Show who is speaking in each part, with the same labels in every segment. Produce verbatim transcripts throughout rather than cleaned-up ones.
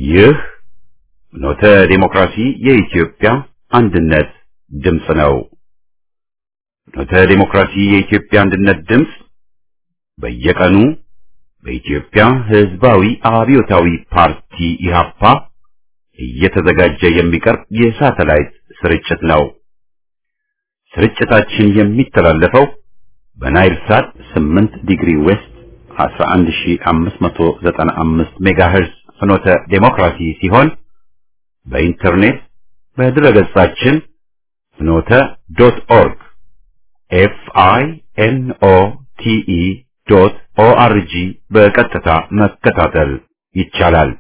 Speaker 1: ይህ ኖተ ዲሞክራሲ የኢትዮጵያ አንድነት ድምፅ ነው። ኖተ ዲሞክራሲ የኢትዮጵያ አንድነት ድምፅ በየቀኑ በኢትዮጵያ ሕዝባዊ አብዮታዊ ፓርቲ ኢህአፓ እየተዘጋጀ የሚቀርብ የሳተላይት ስርጭት ነው። ስርጭታችን የሚተላለፈው በናይል ሳት ስምንት ዲግሪ ዌስት አስራ አንድ ሺህ አምስት መቶ ዘጠና አምስት ሜጋሄርዝ ፍኖተ ዴሞክራሲ ሲሆን በኢንተርኔት በድረገጻችን ፍኖተ ዶት ኦርግ ኤፍ አይ ኤን ኦ ቲ ኢ ዶት ኦ አር ጂ በቀጥታ መከታተል ይቻላል።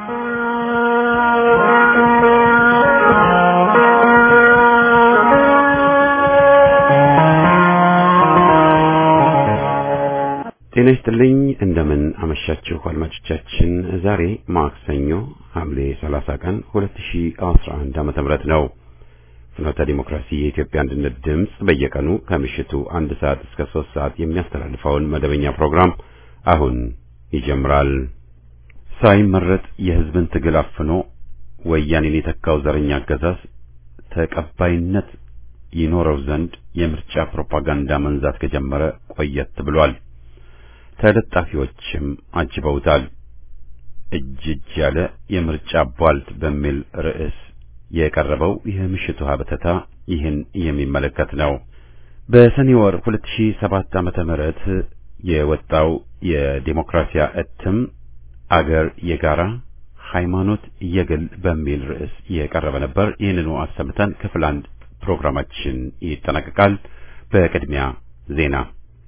Speaker 1: ጤና ይስጥልኝ። እንደምን አመሻችሁ አድማጮቻችን። ዛሬ ማክሰኞ ሐምሌ ሰላሳ ቀን ሁለት ሺህ አስራ አንድ ዓመተ ምህረት ነው። ፍኖተ ዲሞክራሲ የኢትዮጵያ አንድነት ድምፅ በየቀኑ ከምሽቱ አንድ ሰዓት እስከ ሶስት ሰዓት የሚያስተላልፈውን መደበኛ ፕሮግራም አሁን ይጀምራል። ሳይመረጥ የሕዝብን ትግል አፍኖ ወያኔን የተካው ዘረኛ አገዛዝ ተቀባይነት ይኖረው ዘንድ የምርጫ ፕሮፓጋንዳ መንዛት ከጀመረ ቆየት ብሏል። ተለጣፊዎችም አጅበውታል። እጅ እጅ ያለ የምርጫ ቧልት በሚል ርዕስ የቀረበው የምሽቱ ሀበተታ ይህን የሚመለከት ነው። በሰኔ ወር ሁለት ሺህ ሰባት ዓመተ ምህረት የወጣው የዲሞክራሲያ እትም አገር የጋራ ሃይማኖት የግል በሚል ርዕስ የቀረበ ነበር። ይህንኑ አሰምተን ክፍል አንድ ፕሮግራማችን ይጠናቀቃል። በቅድሚያ ዜና።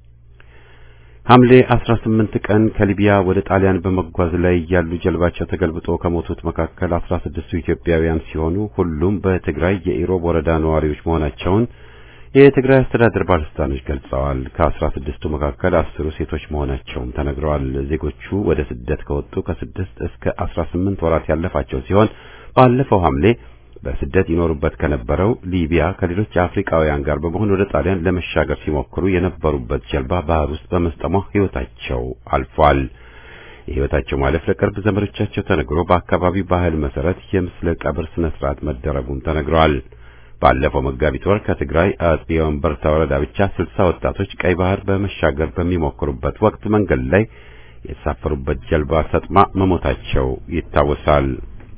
Speaker 1: ሐምሌ አስራ ስምንት ቀን ከሊቢያ ወደ ጣሊያን በመጓዝ ላይ ያሉ ጀልባቸው ተገልብጦ ከሞቱት መካከል አስራ ስድስቱ ኢትዮጵያውያን ሲሆኑ ሁሉም በትግራይ የኢሮብ ወረዳ ነዋሪዎች መሆናቸውን የትግራይ አስተዳደር ባለስልጣኖች ገልጸዋል። ከአስራ ስድስቱ መካከል አስሩ ሴቶች መሆናቸውም ተነግረዋል። ዜጎቹ ወደ ስደት ከወጡ ከስድስት እስከ አስራ ስምንት ወራት ያለፋቸው ሲሆን ባለፈው ሐምሌ በስደት ይኖሩበት ከነበረው ሊቢያ ከሌሎች አፍሪካውያን ጋር በመሆን ወደ ጣሊያን ለመሻገር ሲሞክሩ የነበሩበት ጀልባ ባህር ውስጥ በመስጠሟ ሕይወታቸው አልፏል። የሕይወታቸው ማለፍ ለቅርብ ዘመዶቻቸው ተነግሮ በአካባቢው ባህል መሰረት የምስለ ቀብር ስነ ስርዓት መደረጉም ተነግሯል። ባለፈው መጋቢት ወር ከትግራይ አጽቢ ወንበርታ ወረዳ ብቻ ስልሳ ወጣቶች ቀይ ባህር በመሻገር በሚሞክሩበት ወቅት መንገድ ላይ የተሳፈሩበት ጀልባ ሰጥማ መሞታቸው ይታወሳል።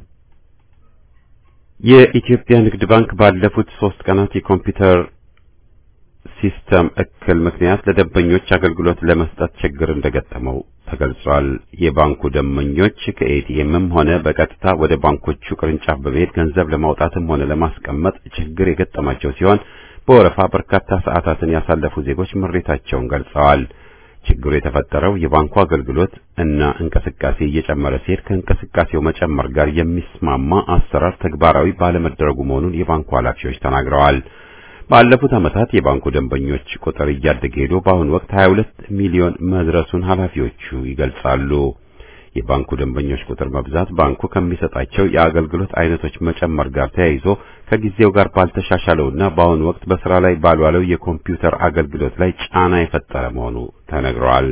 Speaker 1: የኢትዮጵያ ንግድ ባንክ ባለፉት ሶስት ቀናት የኮምፒውተር ሲስተም እክል ምክንያት ለደንበኞች አገልግሎት ለመስጠት ችግር እንደገጠመው ተገልጿል። የባንኩ ደንበኞች ከኤቲኤምም ሆነ በቀጥታ ወደ ባንኮቹ ቅርንጫፍ በመሄድ ገንዘብ ለማውጣትም ሆነ ለማስቀመጥ ችግር የገጠማቸው ሲሆን በወረፋ በርካታ ሰዓታትን ያሳለፉ ዜጎች ምሬታቸውን ገልጸዋል። ችግሩ የተፈጠረው የባንኩ አገልግሎት እና እንቅስቃሴ እየጨመረ ሲሄድ ከእንቅስቃሴው መጨመር ጋር የሚስማማ አሰራር ተግባራዊ ባለመደረጉ መሆኑን የባንኩ ኃላፊዎች ተናግረዋል። ባለፉት ዓመታት የባንኩ ደንበኞች ቁጥር እያደገ ሄዶ በአሁኑ ወቅት ሀያ ሁለት ሚሊዮን መድረሱን ኃላፊዎቹ ይገልጻሉ። የባንኩ ደንበኞች ቁጥር መብዛት ባንኩ ከሚሰጣቸው የአገልግሎት አይነቶች መጨመር ጋር ተያይዞ ከጊዜው ጋር ባልተሻሻለውና በአሁኑ ወቅት በስራ ላይ ባልዋለው የኮምፒውተር አገልግሎት ላይ ጫና የፈጠረ መሆኑ ተነግሯል።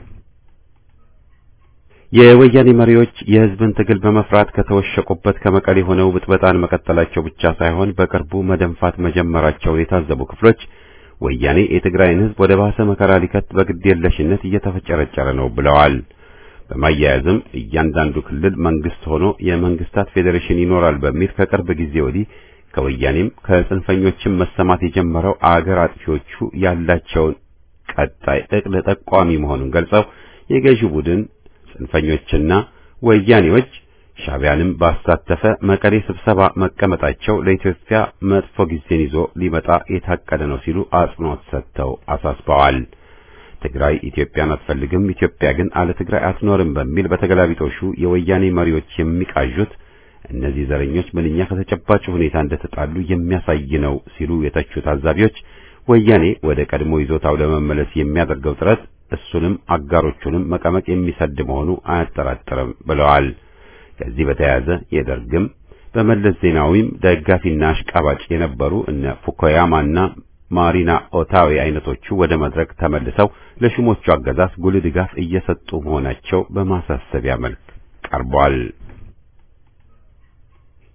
Speaker 1: የወያኔ መሪዎች የሕዝብን ትግል በመፍራት ከተወሸቁበት ከመቀሌ ሆነው ብጥበጣን መቀጠላቸው ብቻ ሳይሆን በቅርቡ መደንፋት መጀመራቸው የታዘቡ ክፍሎች ወያኔ የትግራይን ሕዝብ ወደ ባሰ መከራ ሊከት በግዴለሽነት እየተፈጨረጨረ ነው ብለዋል። በማያያዝም እያንዳንዱ ክልል መንግስት ሆኖ የመንግስታት ፌዴሬሽን ይኖራል በሚል ከቅርብ ጊዜ ወዲህ ከወያኔም ከጽንፈኞችም መሰማት የጀመረው አገር አጥፊዎቹ ያላቸውን ቀጣይ እቅድ ጠቋሚ መሆኑን ገልጸው የገዢው ቡድን ጽንፈኞችና ወያኔዎች ሻዕቢያንም ባሳተፈ መቀሌ ስብሰባ መቀመጣቸው ለኢትዮጵያ መጥፎ ጊዜን ይዞ ሊመጣ የታቀደ ነው ሲሉ አጽንኦት ሰጥተው አሳስበዋል። ትግራይ ኢትዮጵያን አትፈልግም፣ ኢትዮጵያ ግን አለ ትግራይ አትኖርም በሚል በተገላቢጦሹ የወያኔ መሪዎች የሚቃዡት እነዚህ ዘረኞች ምንኛ ከተጨባጭ ሁኔታ እንደተጣሉ የሚያሳይ ነው ሲሉ የተቹ ታዛቢዎች ወያኔ ወደ ቀድሞ ይዞታው ለመመለስ የሚያደርገው ጥረት እሱንም አጋሮቹንም መቀመቅ የሚሰድ መሆኑ አያጠራጥርም ብለዋል። ከዚህ በተያያዘ የደርግም በመለስ ዜናዊም ደጋፊና አሽቃባጭ የነበሩ እነ ፉኮያማና ማሪና ኦታዊ አይነቶቹ ወደ መድረክ ተመልሰው ለሹሞቹ አገዛዝ ጉልህ ድጋፍ እየሰጡ መሆናቸው በማሳሰቢያ መልክ ቀርቧል።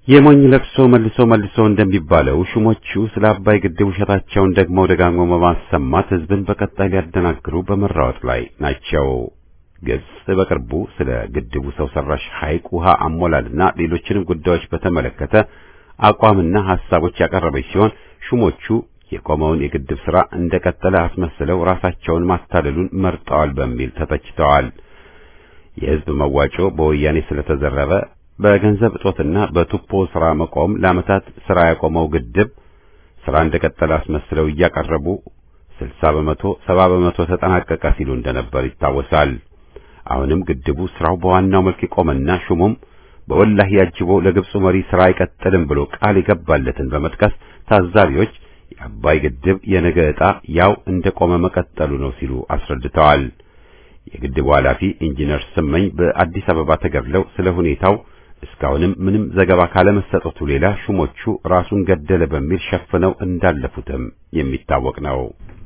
Speaker 1: የሞኝ ለቅሶ መልሶ መልሶ እንደሚባለው ሹሞቹ ስለ አባይ ግድብ ውሸታቸውን ደግሞ ደጋግሞ በማሰማት ህዝብን በቀጣይ ሊያደናግሩ በመራወጥ ላይ ናቸው። ግብጽ በቅርቡ ስለ ግድቡ ሰው ሰራሽ ሐይቅ ውሃ አሞላልና ሌሎችንም ጉዳዮች በተመለከተ አቋምና ሐሳቦች ያቀረበች ሲሆን ሹሞቹ የቆመውን የግድብ ሥራ እንደቀጠለ አስመስለው ራሳቸውን ማታለሉን መርጠዋል በሚል ተተችተዋል። የህዝብ መዋጮ በወያኔ ስለተዘረበ በገንዘብ እጦትና በቱፖ ሥራ መቆም ለዓመታት ሥራ ያቆመው ግድብ ሥራ እንደቀጠለ አስመስለው እያቀረቡ ስልሳ በመቶ ሰባ በመቶ ተጠናቀቀ ሲሉ እንደነበር ይታወሳል። አሁንም ግድቡ ሥራው በዋናው መልክ ቆመና ሹሙም በወላሂ ያጅቦ ለግብጽ መሪ ሥራ አይቀጥልም ብሎ ቃል የገባለትን በመጥቀስ ታዛቢዎች የአባይ ግድብ የነገ ዕጣ ያው እንደቆመ መቀጠሉ ነው ሲሉ አስረድተዋል። የግድቡ ኃላፊ ኢንጂነር ስመኝ በአዲስ አበባ ተገድለው ስለ ሁኔታው እስካሁንም ምንም ዘገባ ካለመሰጠቱ ሌላ ሹሞቹ ራሱን ገደለ በሚል ሸፍነው እንዳለፉትም የሚታወቅ ነው።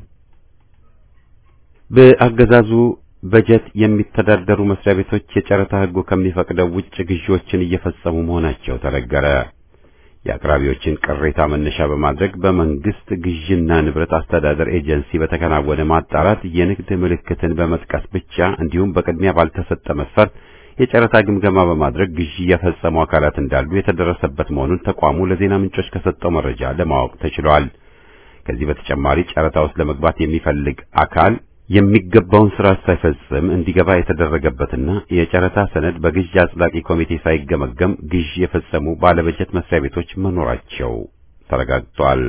Speaker 1: በአገዛዙ በጀት የሚተዳደሩ መስሪያ ቤቶች የጨረታ ሕጉ ከሚፈቅደው ውጭ ግዢዎችን እየፈጸሙ መሆናቸው ተነገረ። የአቅራቢዎችን ቅሬታ መነሻ በማድረግ በመንግስት ግዥና ንብረት አስተዳደር ኤጀንሲ በተከናወነ ማጣራት የንግድ ምልክትን በመጥቀስ ብቻ እንዲሁም በቅድሚያ ባልተሰጠ መስፈርት የጨረታ ግምገማ በማድረግ ግዢ የፈጸሙ አካላት እንዳሉ የተደረሰበት መሆኑን ተቋሙ ለዜና ምንጮች ከሰጠው መረጃ ለማወቅ ተችሏል። ከዚህ በተጨማሪ ጨረታ ውስጥ ለመግባት የሚፈልግ አካል የሚገባውን ስራ ሳይፈጽም እንዲገባ የተደረገበትና የጨረታ ሰነድ በግዢ አጽዳቂ ኮሚቴ ሳይገመገም ግዢ የፈጸሙ ባለበጀት መስሪያ ቤቶች መኖራቸው ተረጋግጧል።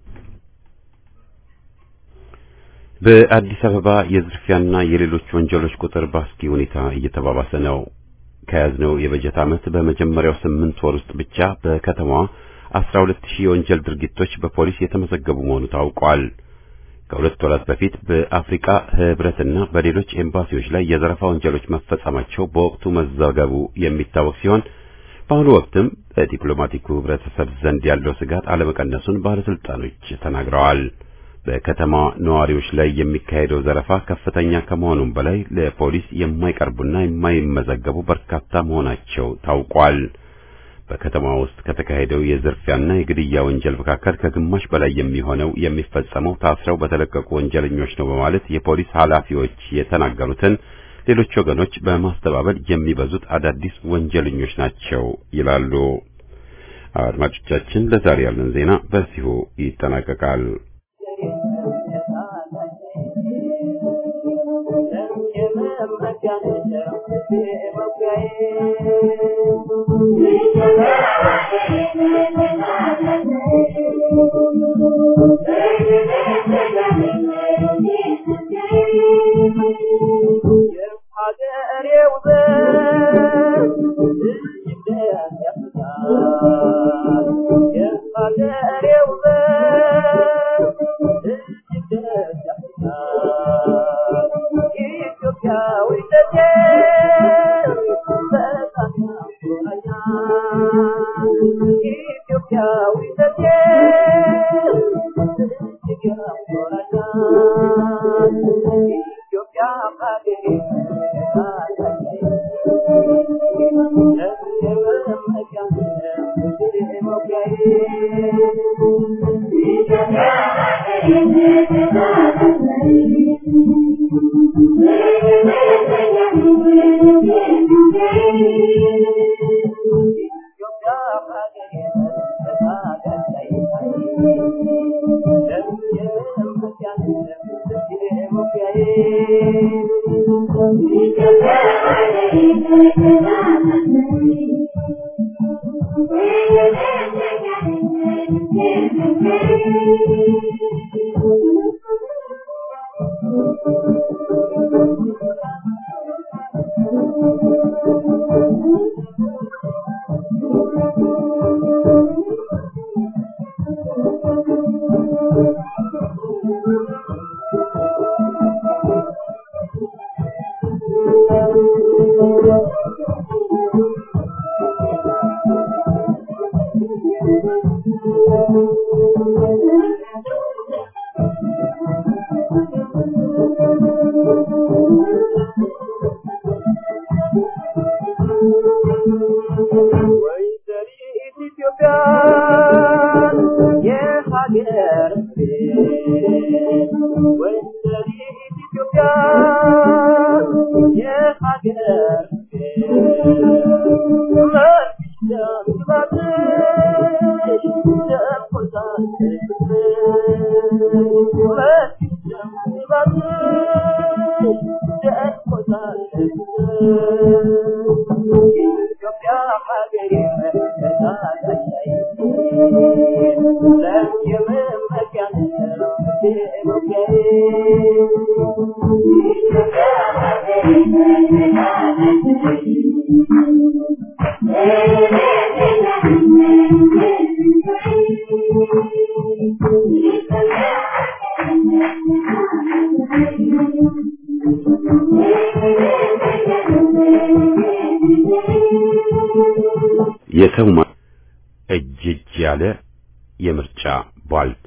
Speaker 1: በአዲስ አበባ የዝርፊያና የሌሎች ወንጀሎች ቁጥር በአስጊ ሁኔታ እየተባባሰ ነው። ከያዝነው የበጀት ዓመት በመጀመሪያው ስምንት ወር ውስጥ ብቻ በከተማዋ አስራ ሁለት ሺህ የወንጀል ድርጊቶች በፖሊስ የተመዘገቡ መሆኑ ታውቋል። ከሁለት ወራት በፊት በአፍሪካ ህብረትና በሌሎች ኤምባሲዎች ላይ የዘረፋ ወንጀሎች መፈጸማቸው በወቅቱ መዘገቡ የሚታወቅ ሲሆን በአሁኑ ወቅትም በዲፕሎማቲኩ ህብረተሰብ ዘንድ ያለው ስጋት አለመቀነሱን ባለስልጣኖች ተናግረዋል። በከተማ ነዋሪዎች ላይ የሚካሄደው ዘረፋ ከፍተኛ ከመሆኑም በላይ ለፖሊስ የማይቀርቡና የማይመዘገቡ በርካታ መሆናቸው ታውቋል። በከተማ ውስጥ ከተካሄደው የዝርፊያና የግድያ ወንጀል መካከል ከግማሽ በላይ የሚሆነው የሚፈጸመው ታስረው በተለቀቁ ወንጀለኞች ነው በማለት የፖሊስ ኃላፊዎች የተናገሩትን ሌሎች ወገኖች በማስተባበል የሚበዙት አዳዲስ ወንጀለኞች ናቸው ይላሉ። አድማጮቻችን፣ ለዛሬ ያለን ዜና በዚሁ ይጠናቀቃል። የሰውማ እጅጅ ያለ የምርጫ ቧልት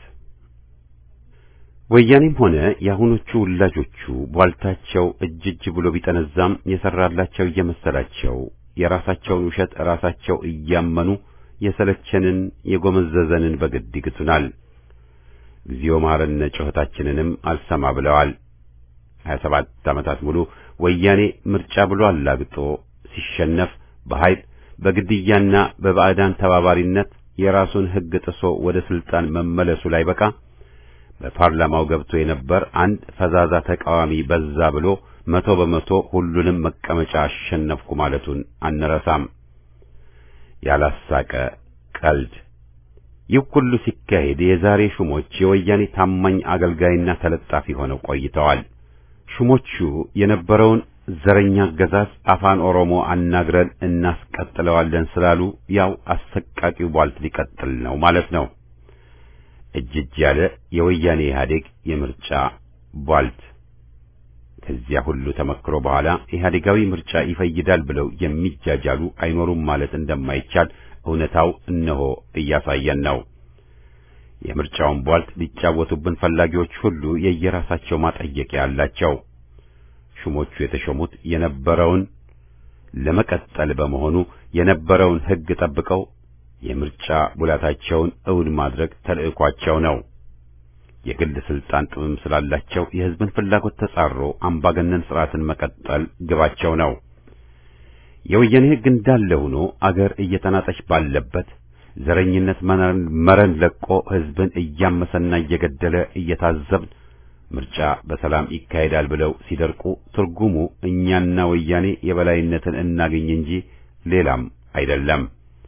Speaker 1: ወያኔም ሆነ ያሁኖቹ ወላጆቹ ቧልታቸው እጅጅ ብሎ ቢጠነዛም የሰራላቸው እየመሰላቸው የራሳቸውን ውሸት ራሳቸው እያመኑ የሰለቸንን የጎመዘዘንን በግድ ይግቱናል። እግዚኦ ማረነ ጩኸታችንንም አልሰማ ብለዋል። ሀያ ሰባት ዓመታት ሙሉ ወያኔ ምርጫ ብሎ አላግጦ ሲሸነፍ በኃይል በግድያና በባዕዳን ተባባሪነት የራሱን ሕግ ጥሶ ወደ ስልጣን መመለሱ ላይ በቃ በፓርላማው ገብቶ የነበር አንድ ፈዛዛ ተቃዋሚ በዛ ብሎ መቶ በመቶ ሁሉንም መቀመጫ አሸነፍኩ ማለቱን አንረሳም። ያላሳቀ ቀልድ። ይህ ሁሉ ሲካሄድ የዛሬ ሹሞች የወያኔ ታማኝ አገልጋይና ተለጣፊ ሆነው ቆይተዋል። ሹሞቹ የነበረውን ዘረኛ አገዛዝ አፋን ኦሮሞ አናግረን እናስቀጥለዋለን ስላሉ ያው አሰቃቂው ቧልት ሊቀጥል ነው ማለት ነው። እጅጅ ያለ የወያኔ ኢህአዴግ የምርጫ ቧልት። ከዚያ ሁሉ ተመክሮ በኋላ ኢህአዴጋዊ ምርጫ ይፈይዳል ብለው የሚጃጃሉ አይኖሩም ማለት እንደማይቻል እውነታው እነሆ እያሳየን ነው። የምርጫውን ቧልት ሊጫወቱብን ፈላጊዎች ሁሉ የየራሳቸው ማጠየቂያ አላቸው። ሹሞቹ የተሾሙት የነበረውን ለመቀጠል በመሆኑ የነበረውን ሕግ ጠብቀው የምርጫ ቡላታቸውን እውን ማድረግ ተልዕኳቸው ነው። የግል ስልጣን ጥምም ስላላቸው የሕዝብን ፍላጎት ተጻሮ አምባገነን ስርዓትን መቀጠል ግባቸው ነው። የወያኔ ሕግ እንዳለ ሆኖ አገር እየተናጠች ባለበት ዘረኝነት መረን ለቆ ሕዝብን እያመሰና እየገደለ እየታዘብን ምርጫ በሰላም ይካሄዳል ብለው ሲደርቁ ትርጉሙ እኛና ወያኔ የበላይነትን እናገኝ እንጂ ሌላም አይደለም።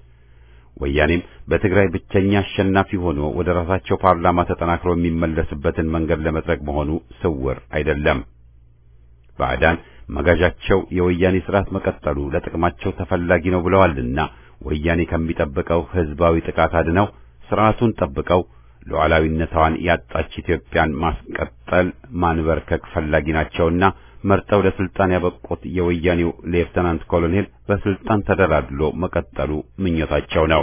Speaker 1: ወያኔም በትግራይ ብቸኛ አሸናፊ ሆኖ ወደ ራሳቸው ፓርላማ ተጠናክሮ የሚመለስበትን መንገድ ለመጥረግ መሆኑ ስውር አይደለም። ባዕዳን መጋዣቸው የወያኔ ስርዓት መቀጠሉ ለጥቅማቸው ተፈላጊ ነው ብለዋልና ወያኔ ከሚጠብቀው ህዝባዊ ጥቃት አድነው ስርዓቱን ጠብቀው ሉዓላዊነቷን ያጣች ኢትዮጵያን ማስቀጠል ማንበርከክ ፈላጊ ናቸውና መርጠው ለስልጣን ያበቁት የወያኔው ሌፍተናንት ኮሎኔል በስልጣን ተደላድሎ መቀጠሉ ምኞታቸው ነው።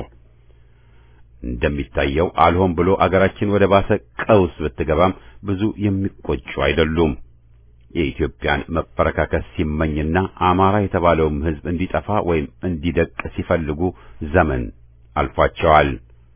Speaker 1: እንደሚታየው አልሆን ብሎ አገራችን ወደ ባሰ ቀውስ ብትገባም ብዙ የሚቆጩ አይደሉም። የኢትዮጵያን መፈረካከስ ሲመኝና አማራ የተባለውም ህዝብ እንዲጠፋ ወይም እንዲደቅ ሲፈልጉ ዘመን አልፏቸዋል።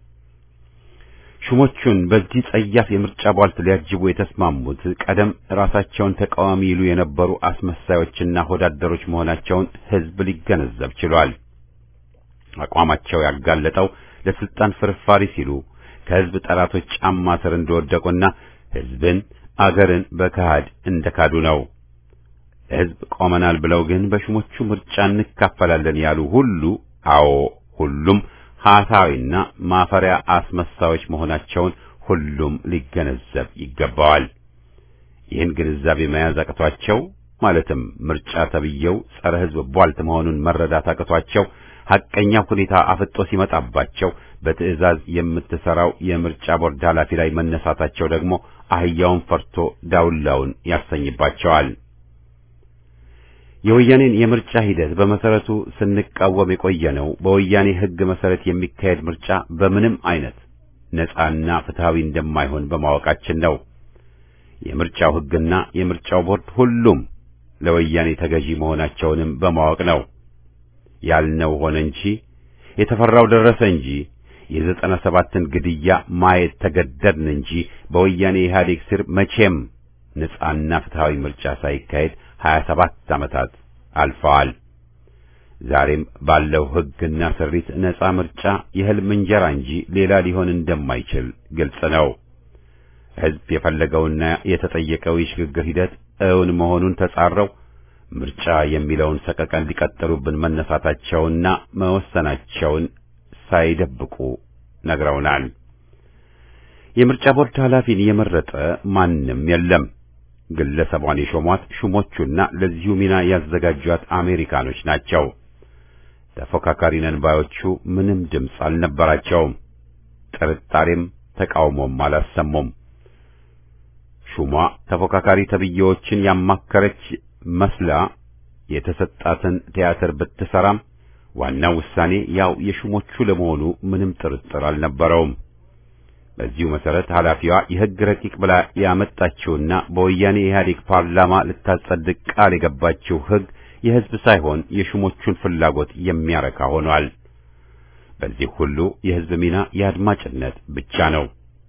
Speaker 1: ሹሞቹን በዚህ ጸያፍ የምርጫ ቧልት ሊያጅቡ የተስማሙት ቀደም ራሳቸውን ተቃዋሚ ይሉ የነበሩ አስመሳዮችና ሆዳደሮች መሆናቸውን ህዝብ ሊገነዘብ ችሏል። አቋማቸው ያጋለጠው ለስልጣን ፍርፋሪ ሲሉ ከህዝብ ጠላቶች ጫማ ስር እንደወደቁና ህዝብን አገርን በካድ እንደካዱ ነው። ህዝብ ቆመናል ብለው ግን በሹሞቹ ምርጫ እንካፈላለን ያሉ ሁሉ አዎ ሁሉም ሐሳዊና ማፈሪያ አስመሳዮች መሆናቸውን ሁሉም ሊገነዘብ ይገባዋል። ይህን ግንዛቤ መያዝ አቅቷቸው ማለትም ምርጫ ተብየው ጸረ ህዝብ ቧልት መሆኑን መረዳት አቅቷቸው ሐቀኛ ሁኔታ አፍጦ ሲመጣባቸው በትዕዛዝ የምትሰራው የምርጫ ቦርድ ኃላፊ ላይ መነሳታቸው ደግሞ አህያውን ፈርቶ ዳውላውን ያሰኝባቸዋል። የወያኔን የምርጫ ሂደት በመሰረቱ ስንቃወም የቆየነው በወያኔ ህግ መሰረት የሚካሄድ ምርጫ በምንም አይነት ነፃና ፍትሃዊ እንደማይሆን በማወቃችን ነው። የምርጫው ህግና የምርጫው ቦርድ ሁሉም ለወያኔ ተገዢ መሆናቸውንም በማወቅ ነው። ያልነው ሆነ እንጂ የተፈራው ደረሰ እንጂ የዘጠና ሰባትን ግድያ ማየት ተገደድን እንጂ በወያኔ ኢህአዴግ ስር መቼም ነፃና ፍትሃዊ ምርጫ ሳይካሄድ ሀያ ሰባት ዓመታት አልፈዋል። ዛሬም ባለው ሕግና ስሪት ነጻ ምርጫ የህልም እንጀራ እንጂ ሌላ ሊሆን እንደማይችል ግልጽ ነው። ሕዝብ የፈለገውና የተጠየቀው የሽግግር ሂደት እውን መሆኑን ተጻረው ምርጫ የሚለውን ሰቀቀን ሊቀጥሉብን መነሳታቸውና መወሰናቸውን ሳይደብቁ ነግረውናል። የምርጫ ቦርድ ኃላፊን የመረጠ ማንም የለም። ግለሰቧን የሾሟት ሹሞቹና ለዚሁ ሚና ያዘጋጇት አሜሪካኖች ናቸው። ተፎካካሪ ነን ባዮቹ ምንም ድምፅ አልነበራቸውም። ጥርጣሬም ተቃውሞም አላሰሙም። ሹሟ ተፎካካሪ ተብዬዎችን ያማከረች መስላ የተሰጣትን ቲያትር ብትሰራም ዋናው ውሳኔ ያው የሹሞቹ ለመሆኑ ምንም ጥርጥር አልነበረውም። በዚሁ መሰረት ኃላፊዋ የሕግ ረቂቅ ብላ ያመጣችውና በወያኔ ኢህአዴግ ፓርላማ ልታጸድቅ ቃል የገባችው ሕግ የሕዝብ ሳይሆን የሹሞቹን ፍላጎት የሚያረካ ሆኗል። በዚህ ሁሉ የሕዝብ ሚና የአድማጭነት ብቻ ነው።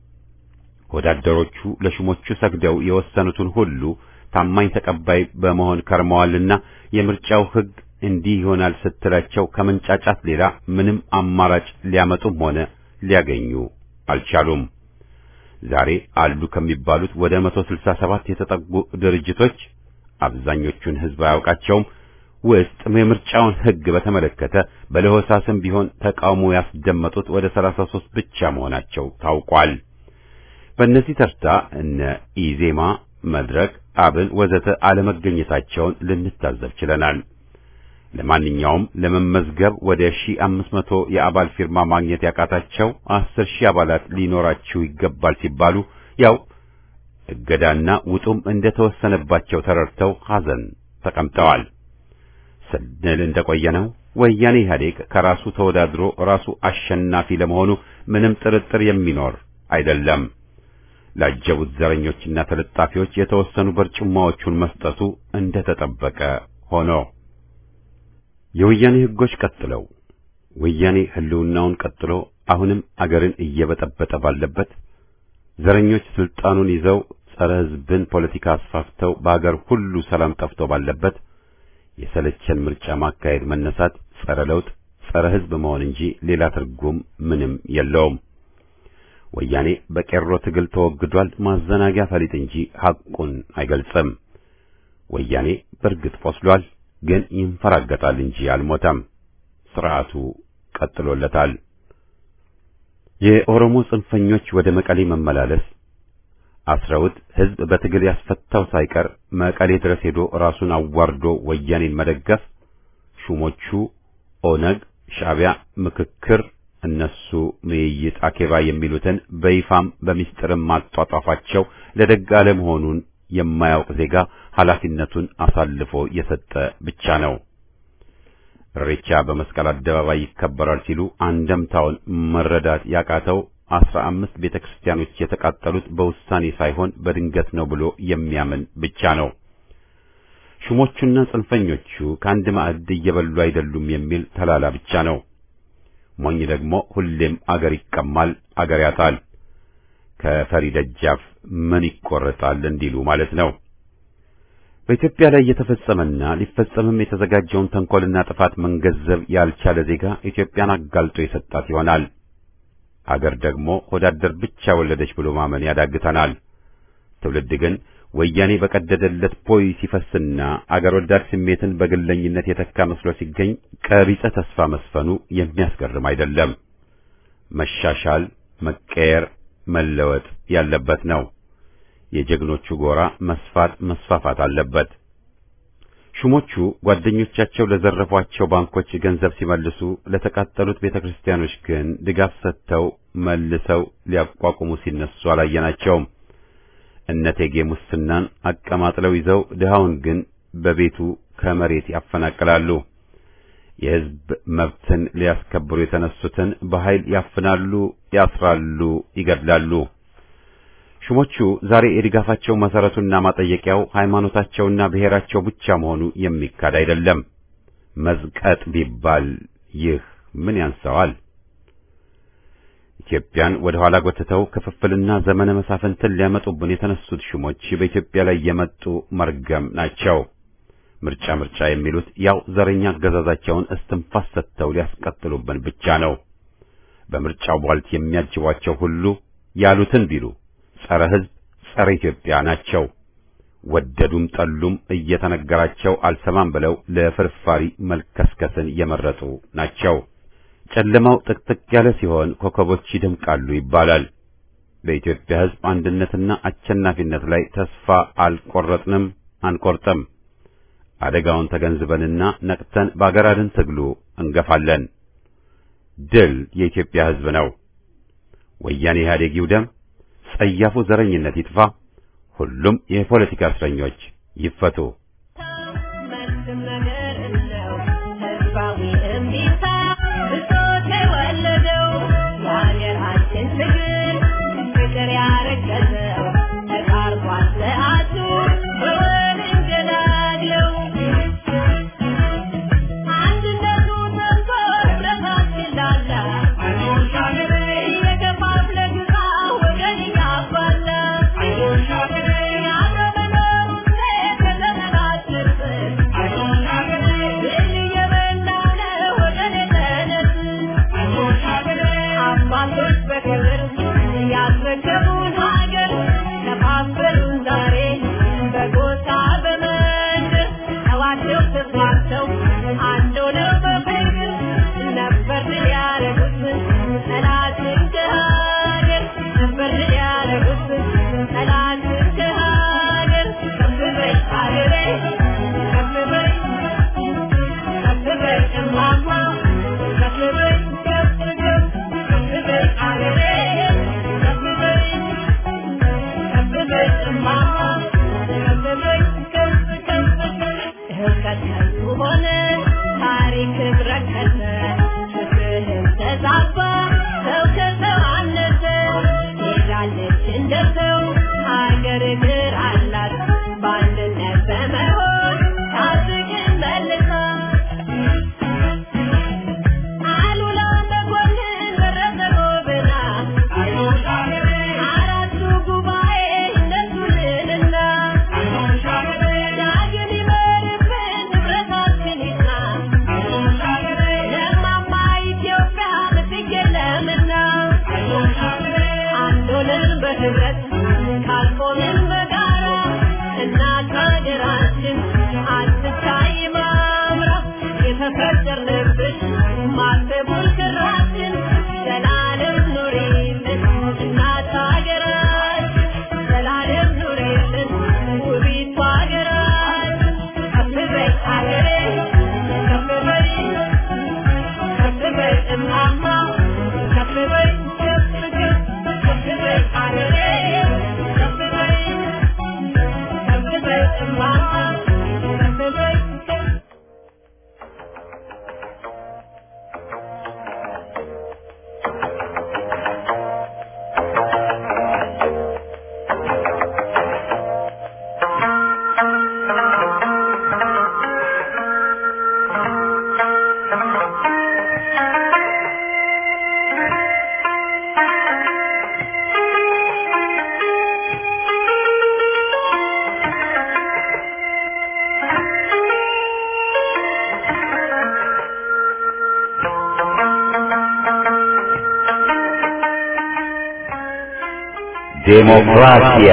Speaker 1: ወዳደሮቹ ለሹሞቹ ሰግደው የወሰኑትን ሁሉ ታማኝ ተቀባይ በመሆን ከርመዋልና የምርጫው ሕግ እንዲህ ይሆናል ስትላቸው ከመንጫጫት ሌላ ምንም አማራጭ ሊያመጡም ሆነ ሊያገኙ አልቻሉም። ዛሬ አሉ ከሚባሉት ወደ መቶ ስልሳ ሰባት የተጠጉ ድርጅቶች አብዛኞቹን ሕዝብ አያውቃቸውም ውስጥ የምርጫውን ሕግ በተመለከተ በለሆሳስም ቢሆን ተቃውሞ ያስደመጡት ወደ ሰላሳ ሦስት ብቻ መሆናቸው ታውቋል። በእነዚህ ተርታ እነ ኢዜማ፣ መድረክ፣ አብን ወዘተ አለመገኘታቸውን ልንታዘብ ችለናል። ለማንኛውም ለመመዝገብ ወደ ሺህ አምስት መቶ የአባል ፊርማ ማግኘት ያቃታቸው አስር ሺህ አባላት ሊኖራቸው ይገባል ሲባሉ ያው እገዳና ውጡም እንደተወሰነባቸው ተረድተው ሐዘን ተቀምጠዋል። ስንል እንደቆየነው ወያኔ ኢህአዴግ ከራሱ ተወዳድሮ ራሱ አሸናፊ ለመሆኑ ምንም ጥርጥር የሚኖር አይደለም። ላጀቡት ዘረኞችና ተለጣፊዎች የተወሰኑ በርጭማዎቹን መስጠቱ እንደተጠበቀ ሆኖ የወያኔ ሕጎች ቀጥለው ወያኔ ህልውናውን ቀጥሎ አሁንም አገርን እየበጠበጠ ባለበት ዘረኞች ስልጣኑን ይዘው ጸረ ሕዝብን ፖለቲካ አስፋፍተው በአገር ሁሉ ሰላም ጠፍቶ ባለበት የሰለቸን ምርጫ ማካሄድ መነሳት ጸረ ለውጥ ጸረ ሕዝብ መሆን እንጂ ሌላ ትርጉም ምንም የለውም። ወያኔ በቄሮ ትግል ተወግዷል ማዘናጊያ ፈሊጥ እንጂ ሐቁን አይገልጽም። ወያኔ በርግጥ ቆስሏል፣ ግን ይንፈራገጣል እንጂ አልሞተም። ስርዓቱ ቀጥሎለታል። የኦሮሞ ጽንፈኞች ወደ መቀሌ መመላለስ አስረውት ሕዝብ በትግል ያስፈታው ሳይቀር መቀሌ ድረስ ሄዶ ራሱን አዋርዶ ወያኔን መደገፍ ሹሞቹ ኦነግ፣ ሻዕቢያ፣ ምክክር እነሱ ምይይጥ አኬባ የሚሉትን በይፋም በሚስጥርም ማጧጧፋቸው ለደግ አለመሆኑን የማያውቅ ዜጋ ኃላፊነቱን አሳልፎ የሰጠ ብቻ ነው። ኢሬቻ በመስቀል አደባባይ ይከበራል ሲሉ አንደምታውን መረዳት ያቃተው አስራ አምስት ቤተክርስቲያኖች የተቃጠሉት በውሳኔ ሳይሆን በድንገት ነው ብሎ የሚያምን ብቻ ነው። ሹሞቹና ጽንፈኞቹ ከአንድ ማዕድ እየበሉ አይደሉም የሚል ተላላ ብቻ ነው። ሞኝ ደግሞ ሁሌም አገር ይቀማል፣ አገር ያጣል። ከፈሪ ደጃፍ ምን ይቆረጣል እንዲሉ ማለት ነው። በኢትዮጵያ ላይ የተፈጸመና ሊፈጸምም የተዘጋጀውን ተንኮልና ጥፋት መንገዘብ ያልቻለ ዜጋ ኢትዮጵያን አጋልጦ የሰጣት ይሆናል። አገር ደግሞ ወዳደር ብቻ ወለደች ብሎ ማመን ያዳግተናል። ትውልድ ግን ወያኔ በቀደደለት ቦይ ሲፈስና አገር ወዳድ ስሜትን በግለኝነት የተካ መስሎ ሲገኝ ቀቢጸ ተስፋ መስፈኑ የሚያስገርም አይደለም። መሻሻል፣ መቀየር፣ መለወጥ ያለበት ነው። የጀግኖቹ ጎራ መስፋት መስፋፋት አለበት። ሹሞቹ ጓደኞቻቸው ለዘረፏቸው ባንኮች ገንዘብ ሲመልሱ ለተቃጠሉት ቤተክርስቲያኖች ግን ድጋፍ ሰጥተው መልሰው ሊያቋቁሙ ሲነሱ አላየናቸውም። እነቴጌ ሙስናን አቀማጥለው ይዘው ድሃውን ግን በቤቱ ከመሬት ያፈናቅላሉ። የሕዝብ መብትን ሊያስከብሩ የተነሱትን በኃይል ያፍናሉ፣ ያስራሉ፣ ይገድላሉ። ሹሞቹ ዛሬ የድጋፋቸው መሰረቱና ማጠየቂያው ሃይማኖታቸውና ብሔራቸው ብቻ መሆኑ የሚካድ አይደለም። መዝቀጥ ቢባል ይህ ምን ያንሰዋል? ኢትዮጵያን ወደ ኋላ ጎትተው ክፍፍልና ዘመነ መሳፍንትን ሊያመጡብን የተነሱት ሹሞች በኢትዮጵያ ላይ የመጡ መርገም ናቸው። ምርጫ ምርጫ የሚሉት ያው ዘረኛ አገዛዛቸውን እስትንፋስ ሰጥተው ሊያስቀጥሉብን ብቻ ነው። በምርጫው ቧልት የሚያጅቧቸው ሁሉ ያሉትን ቢሉ ጸረ ሕዝብ ጸረ ኢትዮጵያ ናቸው። ወደዱም ጠሉም እየተነገራቸው አልሰማም ብለው ለፍርፋሪ መልከስከስን የመረጡ ናቸው። ጨለማው ጥቅጥቅ ያለ ሲሆን ኮከቦች ይደምቃሉ ይባላል። በኢትዮጵያ ሕዝብ አንድነትና አሸናፊነት ላይ ተስፋ አልቆረጥንም፣ አንቆርጥም። አደጋውን ተገንዝበንና ነቅተን በአገር አድን ትግሉ እንገፋለን። ድል የኢትዮጵያ ሕዝብ ነው። ወያኔ ኢህአዴግ ይውደም፣ ጸያፉ ዘረኝነት ይጥፋ፣ ሁሉም የፖለቲካ እስረኞች ይፈቱ።
Speaker 2: ዴሞክራሲያ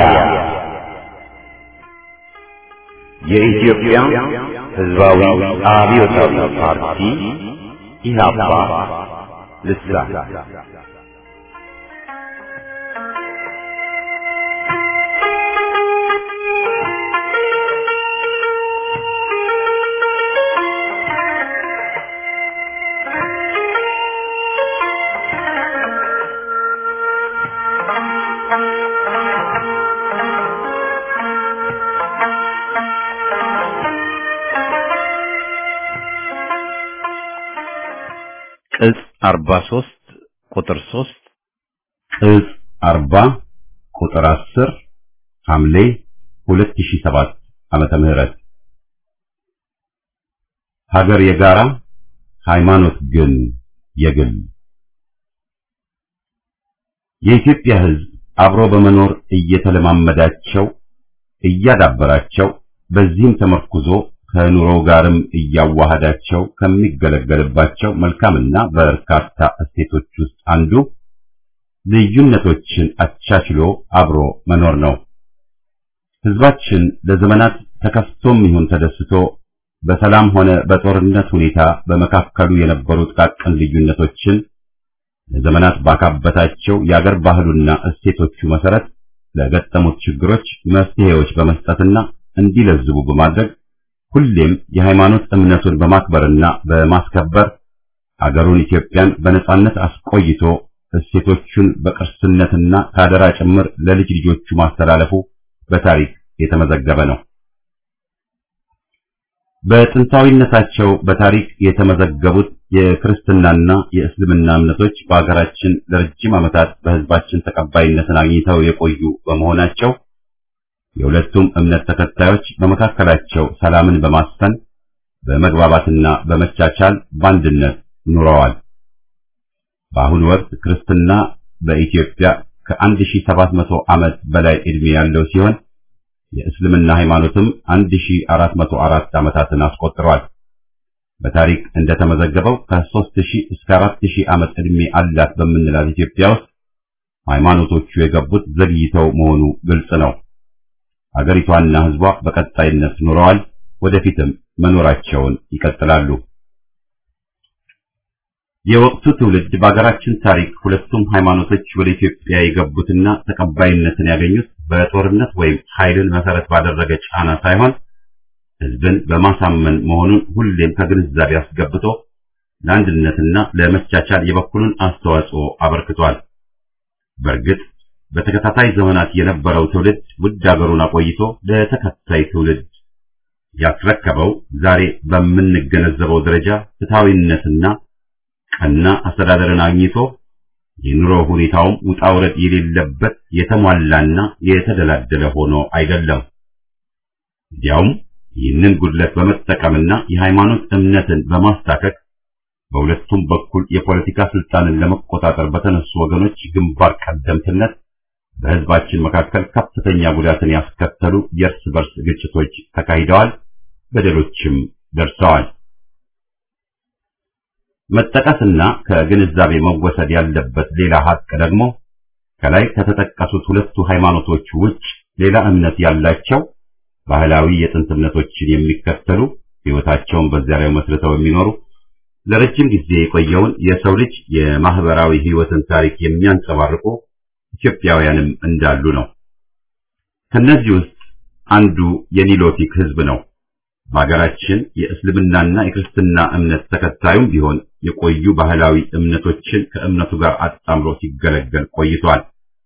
Speaker 2: የኢትዮጵያ ሕዝባዊ አብዮታዊ ፓርቲ ኢህአፓ ልሳን
Speaker 1: ቅጽ አርባ ሶስት ቁጥር ሶስት ቅጽ አርባ ቁጥር አስር ሐምሌ ሁለት ሺህ ሰባት ዓመተ ምህረት ሀገር የጋራ ሃይማኖት ግን የግል የኢትዮጵያ ሕዝብ አብሮ በመኖር እየተለማመዳቸው እያዳበራቸው በዚህም ተመርኩዞ ከኑሮው ጋርም እያዋሃዳቸው ከሚገለገልባቸው መልካምና በርካታ እሴቶች ውስጥ አንዱ ልዩነቶችን አቻችሎ አብሮ መኖር ነው። ሕዝባችን ለዘመናት ተከፍቶም ይሁን ተደስቶ በሰላም ሆነ በጦርነት ሁኔታ በመካከሉ የነበሩ ጥቃቅን ልዩነቶችን ለዘመናት ባካበታቸው የአገር ባህሉና እሴቶቹ መሰረት ለገጠሙት ችግሮች መፍትሄዎች በመስጠትና እንዲለዝቡ በማድረግ ሁሌም የሃይማኖት እምነቱን በማክበርና በማስከበር አገሩን ኢትዮጵያን በነጻነት አስቆይቶ እሴቶቹን በቅርስነትና ካደራ ጭምር ለልጅ ልጆቹ ማስተላለፉ በታሪክ የተመዘገበ ነው። በጥንታዊነታቸው በታሪክ የተመዘገቡት የክርስትናና የእስልምና እምነቶች በአገራችን ለረጅም ዓመታት በሕዝባችን ተቀባይነትን አግኝተው የቆዩ በመሆናቸው የሁለቱም እምነት ተከታዮች በመካከላቸው ሰላምን በማስፈን በመግባባትና በመቻቻል በአንድነት ኑረዋል። በአሁኑ ወቅት ክርስትና በኢትዮጵያ ከአንድ ሺህ ሰባት መቶ ዓመት በላይ ዕድሜ ያለው ሲሆን የእስልምና ሃይማኖትም አንድ ሺህ አራት መቶ አራት ዓመታትን አስቆጥሯል። በታሪክ እንደተመዘገበው ከሦስት ሺህ እስከ አራት ሺህ ዓመት ዕድሜ አላት በምንላት ኢትዮጵያ ውስጥ ሃይማኖቶቹ የገቡት ዘግይተው መሆኑ ግልጽ ነው። አገሪቷና ሕዝቧ በቀጣይነት ኑረዋል፣ ወደፊትም መኖራቸውን ይቀጥላሉ። የወቅቱ ትውልድ በአገራችን ታሪክ ሁለቱም ሃይማኖቶች ወደ ኢትዮጵያ የገቡትና ተቀባይነትን ያገኙት በጦርነት ወይም ኃይልን መሰረት ባደረገ ጫና ሳይሆን ሕዝብን በማሳመን መሆኑን ሁሌም ከግንዛቤ አስገብቶ ለአንድነትና ለመቻቻል የበኩሉን አስተዋጽኦ አበርክቷል። በእርግጥ በተከታታይ ዘመናት የነበረው ትውልድ ውድ አገሩን አቆይቶ ለተከታይ ትውልድ ያስረከበው ዛሬ በምንገነዘበው ደረጃ ፍትሃዊነትና ቀና አስተዳደርን አግኝቶ የኑሮ ሁኔታውም ውጣ ውረድ የሌለበት የተሟላና የተደላደለ ሆኖ አይደለም። እንዲያውም ይህንን ጉድለት በመጠቀምና የሃይማኖት እምነትን በማስታከክ በሁለቱም በኩል የፖለቲካ ስልጣንን ለመቆጣጠር በተነሱ ወገኖች ግንባር ቀደምትነት በሕዝባችን መካከል ከፍተኛ ጉዳትን ያስከተሉ የእርስ በርስ ግጭቶች ተካሂደዋል፣ በደሎችም ደርሰዋል። መጠቀስና ከግንዛቤ መወሰድ ያለበት ሌላ ሀቅ ደግሞ ከላይ ከተጠቀሱት ሁለቱ ሃይማኖቶች ውጭ ሌላ እምነት ያላቸው ባህላዊ የጥንት እምነቶችን የሚከተሉ ሕይወታቸውን በዚያ ላይ መስርተው የሚኖሩ ለረጅም ጊዜ የቆየውን የሰው ልጅ የማህበራዊ ሕይወትን ታሪክ የሚያንጸባርቁ ኢትዮጵያውያንም እንዳሉ ነው። ከነዚህ ውስጥ አንዱ የኒሎቲክ ሕዝብ ነው። በአገራችን የእስልምናና የክርስትና እምነት ተከታዩም ቢሆን የቆዩ ባህላዊ እምነቶችን ከእምነቱ ጋር አጣምሮ ሲገለገል ቆይቷል።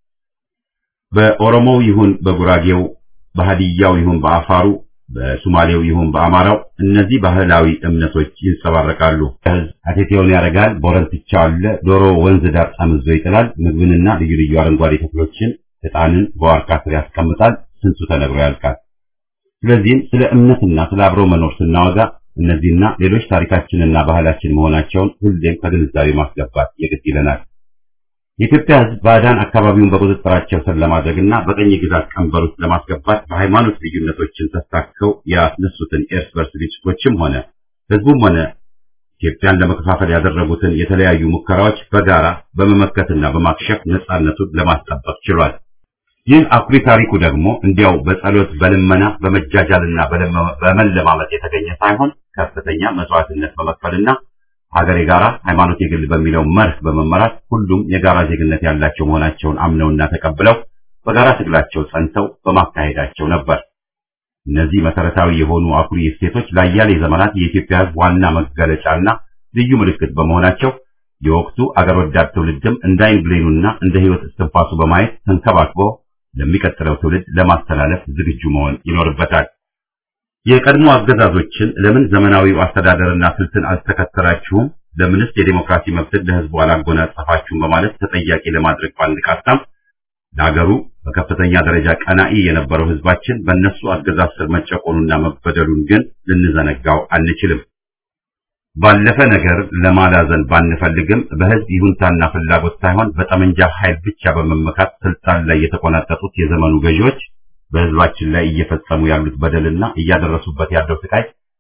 Speaker 1: በኦሮሞው ይሁን በጉራጌው፣ በሃዲያው ይሁን በአፋሩ፣ በሶማሌው ይሁን በአማራው እነዚህ ባህላዊ እምነቶች ይንጸባረቃሉ። ሕዝብ አቴቴውን ያረጋል፣ ቦረንትቻው አለ፣ ዶሮ ወንዝ ዳር ጠምዞ ይጥላል፣ ምግብንና ልዩ ልዩ አረንጓዴ ተክሎችን ዕጣንን በዋርካ ስር ያስቀምጣል። ስንቱ ተነግሮ ያልቃል። ስለዚህም ስለ እምነትና ስለ አብሮ መኖር ስናወጋ እነዚህና ሌሎች ታሪካችንና ባህላችን መሆናቸውን ሁሌም ከግንዛቤ ማስገባት የግድ ይለናል። የኢትዮጵያ ሕዝብ ባዕዳን አካባቢውን በቁጥጥራቸው ስር ለማድረግና በቀኝ ግዛት ቀንበር ውስጥ ለማስገባት በሃይማኖት ልዩነቶችን ተስታከው ያስነሱትን የእርስ በርስ ግጭቶችም ሆነ ሕዝቡም ሆነ ኢትዮጵያን ለመከፋፈል ያደረጉትን የተለያዩ ሙከራዎች በጋራ በመመከትና በማክሸፍ ነጻነቱን ለማስጠበቅ ችሏል። ይህ አኩሪ ታሪኩ ደግሞ እንዲያው በጸሎት በልመና በመጃጃልና በመለማመጥ የተገኘ ሳይሆን ከፍተኛ መስዋዕትነት በመክፈልና ሀገር የጋራ ሃይማኖት የግል በሚለው መርህ በመመራት ሁሉም የጋራ ዜግነት ያላቸው መሆናቸውን አምነውና ተቀብለው በጋራ ትግላቸው ጸንተው በማካሄዳቸው ነበር። እነዚህ መሰረታዊ የሆኑ አኩሪ እሴቶች ለአያሌ ዘመናት የኢትዮጵያ ሕዝብ ዋና መገለጫና ልዩ ምልክት በመሆናቸው የወቅቱ አገር ወዳድ ትውልድም እንደ ዓይን ብሌኑና እንደ ሕይወት እስትንፋሱ በማየት ተንከባክቦ ለሚቀጥለው ትውልድ ለማስተላለፍ ዝግጁ መሆን ይኖርበታል። የቀድሞ አገዛዞችን ለምን ዘመናዊው አስተዳደርና ስልትን አልተከተላችሁም፣ ለምንስ የዲሞክራሲ መብትን ለሕዝቡ አላጎናጸፋችሁም በማለት ተጠያቂ ለማድረግ ባንቃጣም ለሀገሩ በከፍተኛ ደረጃ ቀናኢ የነበረው ሕዝባችን በእነሱ አገዛዝ ስር መጨቆኑና መበደሉን ግን ልንዘነጋው አንችልም። ባለፈ ነገር ለማላዘን ባንፈልግም በሕዝብ ይሁንታና ፍላጎት ሳይሆን በጠመንጃ ኃይል ብቻ በመመካት ስልጣን ላይ የተቆናጠጡት የዘመኑ ገዢዎች በሕዝባችን ላይ እየፈጸሙ ያሉት በደልና እያደረሱበት ያለው ስቃይ